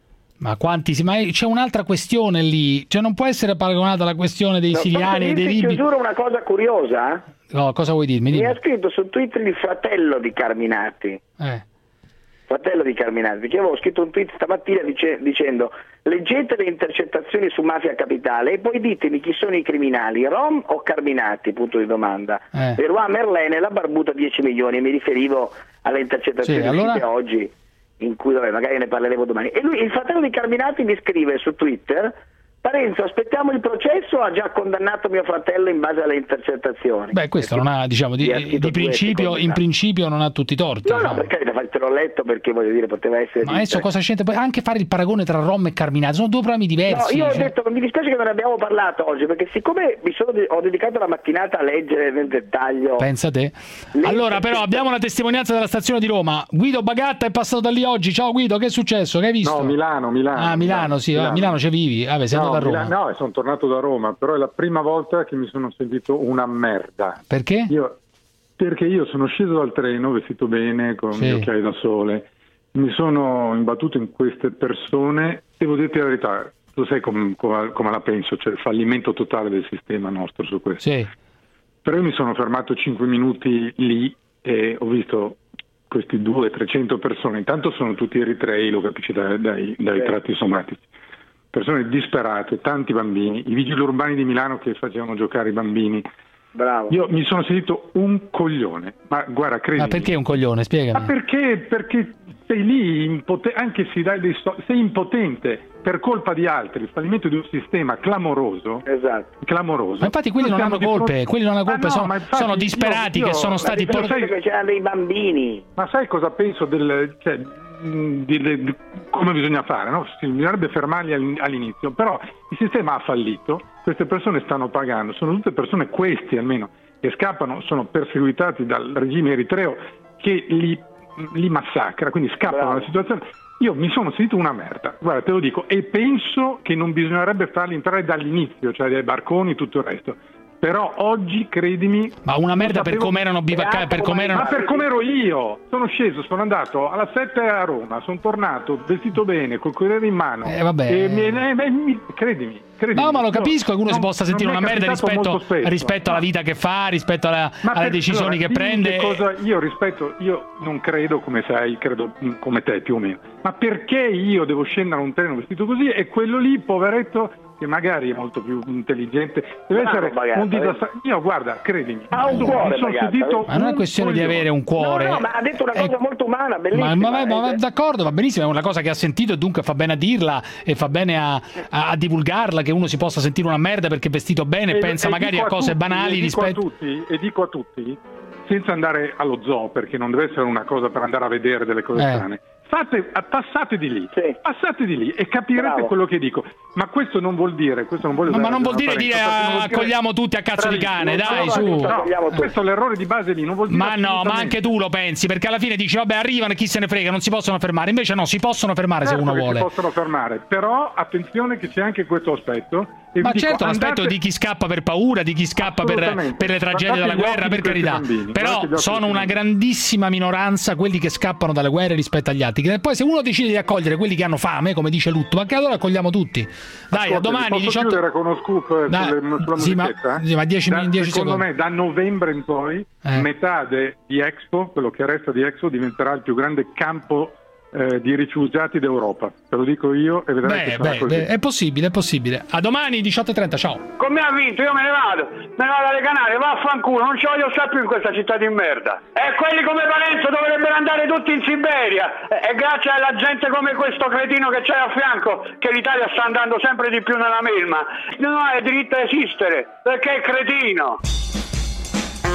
Ma quanti? Ma c'è un'altra questione lì, cioè non può essere paragonata la questione dei no, siriani e dei libici. Ti giuro una cosa curiosa. No, cosa vuoi dirmi? Mi ha scritto su Twitter il fratello di Carminati. Eh. Fratello di Carminati, perché avevo scritto un tweet stamattina dice, dicendo: leggete le intercettazioni su Mafia Capitale e poi ditemi chi sono i criminali, Rom o Carminati, punto di domanda. Eh. Leroy Merlin e la barbuta dieci milioni, e mi riferivo alle intercettazioni sì, allora... oggi, in cui vabbè, magari ne parleremo domani. E lui, il fratello di Carminati, mi scrive su Twitter: Parenzo, aspettiamo il processo o ha già condannato mio fratello in base alle intercettazioni? Beh, questo non ha, diciamo, di, di principio, in principio non ha tutti i torti. No, no, no, perché te l'ho letto, perché voglio dire, poteva essere... Ma adesso cosa c'entra? Poi anche fare il paragone tra Rom e Carminati, sono due programmi diversi. No, io cioè... ho detto, mi dispiace che non abbiamo parlato oggi, perché siccome mi sono, ho dedicato la mattinata a leggere nel dettaglio... Pensa te. Allora, però, abbiamo la testimonianza della stazione di Roma. Guido Bagatta è passato da lì oggi. Ciao Guido, che è successo? Che hai visto? No, Milano, Milano. Ah, Milano, sì, Milano, Milano ci vivi. Vabbè, sei no, andato a Roma. Milano, no, sono tornato da Roma, però è la prima volta che mi sono sentito una merda. Perché? Io, perché io sono sceso dal treno vestito bene, con sì. gli occhiali da sole, mi sono imbattuto in queste persone, devo dirti la verità, tu sai come com, com la penso, cioè il fallimento totale del sistema nostro su questo. Sì. Però io mi sono fermato cinque minuti lì e ho visto questi due trecento persone, intanto sono tutti eritrei, lo capisci dai, dai, dai sì. tratti somatici. Persone disperate, tanti bambini, i vigili urbani di Milano che facevano giocare i bambini. Bravo. Io mi sono sentito un coglione, ma guarda, credimi. Ma perché un coglione? Spiegami. Ma perché? Perché sei lì, impote- anche se dai dei so- sei impotente per colpa di altri, il fallimento di un sistema clamoroso. Esatto. Clamoroso. Ma infatti quelli non hanno colpe, fronte... quelli non hanno colpe, no, sono, infatti, sono disperati io, io, che sono stati... Ma sai che c'erano dei bambini. Ma sai cosa penso del... Cioè, Di, di, di come bisogna fare, no? Bisognerebbe fermarli all'inizio, però il sistema ha fallito, queste persone stanno pagando, sono tutte persone, questi almeno, che scappano, sono perseguitati dal regime eritreo che li, li massacra, quindi scappano dalla situazione. Io mi sono sentito una merda, guarda, te lo dico, e penso che non bisognerebbe farli entrare dall'inizio, cioè dai barconi e tutto il resto. Però oggi, credimi... Ma una merda per come erano bivaccati, per come erano... Ma per come ero io! Sono sceso, sono andato alla sette a Roma, sono tornato vestito bene, col Corriere in mano. Eh, vabbè. E mi, eh, mi, credimi, credimi. No, ma lo capisco, che uno non, si possa sentire una merda rispetto, rispetto alla vita che fa, rispetto alla, alle per, decisioni allora, che prende. Che cosa, io rispetto, io non credo, come sai, credo come te più o meno. Ma perché io devo scendere a un treno vestito così e quello lì, poveretto... che magari è molto più intelligente, deve no, essere bagata, un disastro. Io guarda, credimi, ha un cuore, bagata, ma non è questione di avere un cuore. No, no, ma ha detto una cosa è... molto umana, bellissima. Ma, ma, ma, ma d'accordo, va benissimo, è una cosa che ha sentito e dunque fa bene a dirla e fa bene a, a, a divulgarla, che uno si possa sentire una merda perché è vestito bene e, e pensa e magari a cose tutti, banali e rispetto a tutti, e dico a tutti, senza andare allo zoo, perché non deve essere una cosa per andare a vedere delle cose eh. strane. Fate, passate di lì, sì. passate di lì e capirete Bravo. quello che dico. Ma questo non vuol dire, questo non voglio ma, ma non vuol dire dire dire accogliamo tutti a cazzo bravissimo, di cane, dai, no, su. No, questo è l'errore di base lì, non vuol dire ma no, ma anche tu lo pensi, perché alla fine dici vabbè, arrivano e chi se ne frega, non si possono fermare. Invece no, si possono fermare certo se uno vuole. Si possono fermare, però attenzione che c'è anche questo aspetto. E ma dico, certo, andate... l'aspetto di chi scappa per paura, di chi scappa per, per le tragedie della guerra, per carità. Bambini, però sono una grandissima minoranza quelli che scappano dalle guerre rispetto agli altri. E poi se uno decide di accogliere quelli che hanno fame, come dice Lutto, ma che allora accogliamo tutti. Dai, ascolta, a domani posso diciotto... chiudere con uno scoop da... sulle, sulla sì, musichetta? Ma, sì, ma dieci, da, dieci secondo secondi. me da novembre in poi eh. metà de, di Expo, quello che resta di Expo, diventerà il più grande campo eh, di rifugiati d'Europa. Te lo dico io e vedrai beh, che sarà beh, così. Beh, è possibile, è possibile. A domani diciotto e trenta, ciao. Con me ha vinto, io me ne vado. Me ne vado alle Canarie, vaffanculo, non ci voglio stare più in questa città di merda. E quelli come Parenzo dovrebbero andare tutti in Siberia. E, e grazie alla gente come questo cretino che c'è a fianco che l'Italia sta andando sempre di più nella melma. Non ha diritto a esistere, perché è cretino.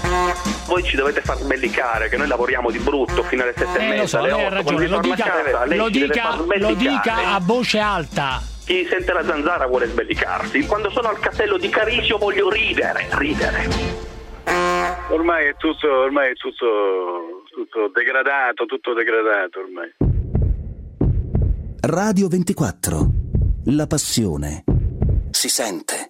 Voi ci dovete far sbellicare, che noi lavoriamo di brutto fino alle sette Eh, e mezza, lo so, alle lei ha otto, ragione, lo quando si dica, torna a casa, lei lo, ci deve dica, far lo sbellicare. dica a voce alta. Chi sente la zanzara vuole sbellicarsi. Quando sono al castello di Carisio voglio ridere, ridere. Ormai è tutto, ormai è tutto, tutto degradato, tutto degradato ormai. Radio ventiquattro. La passione si sente.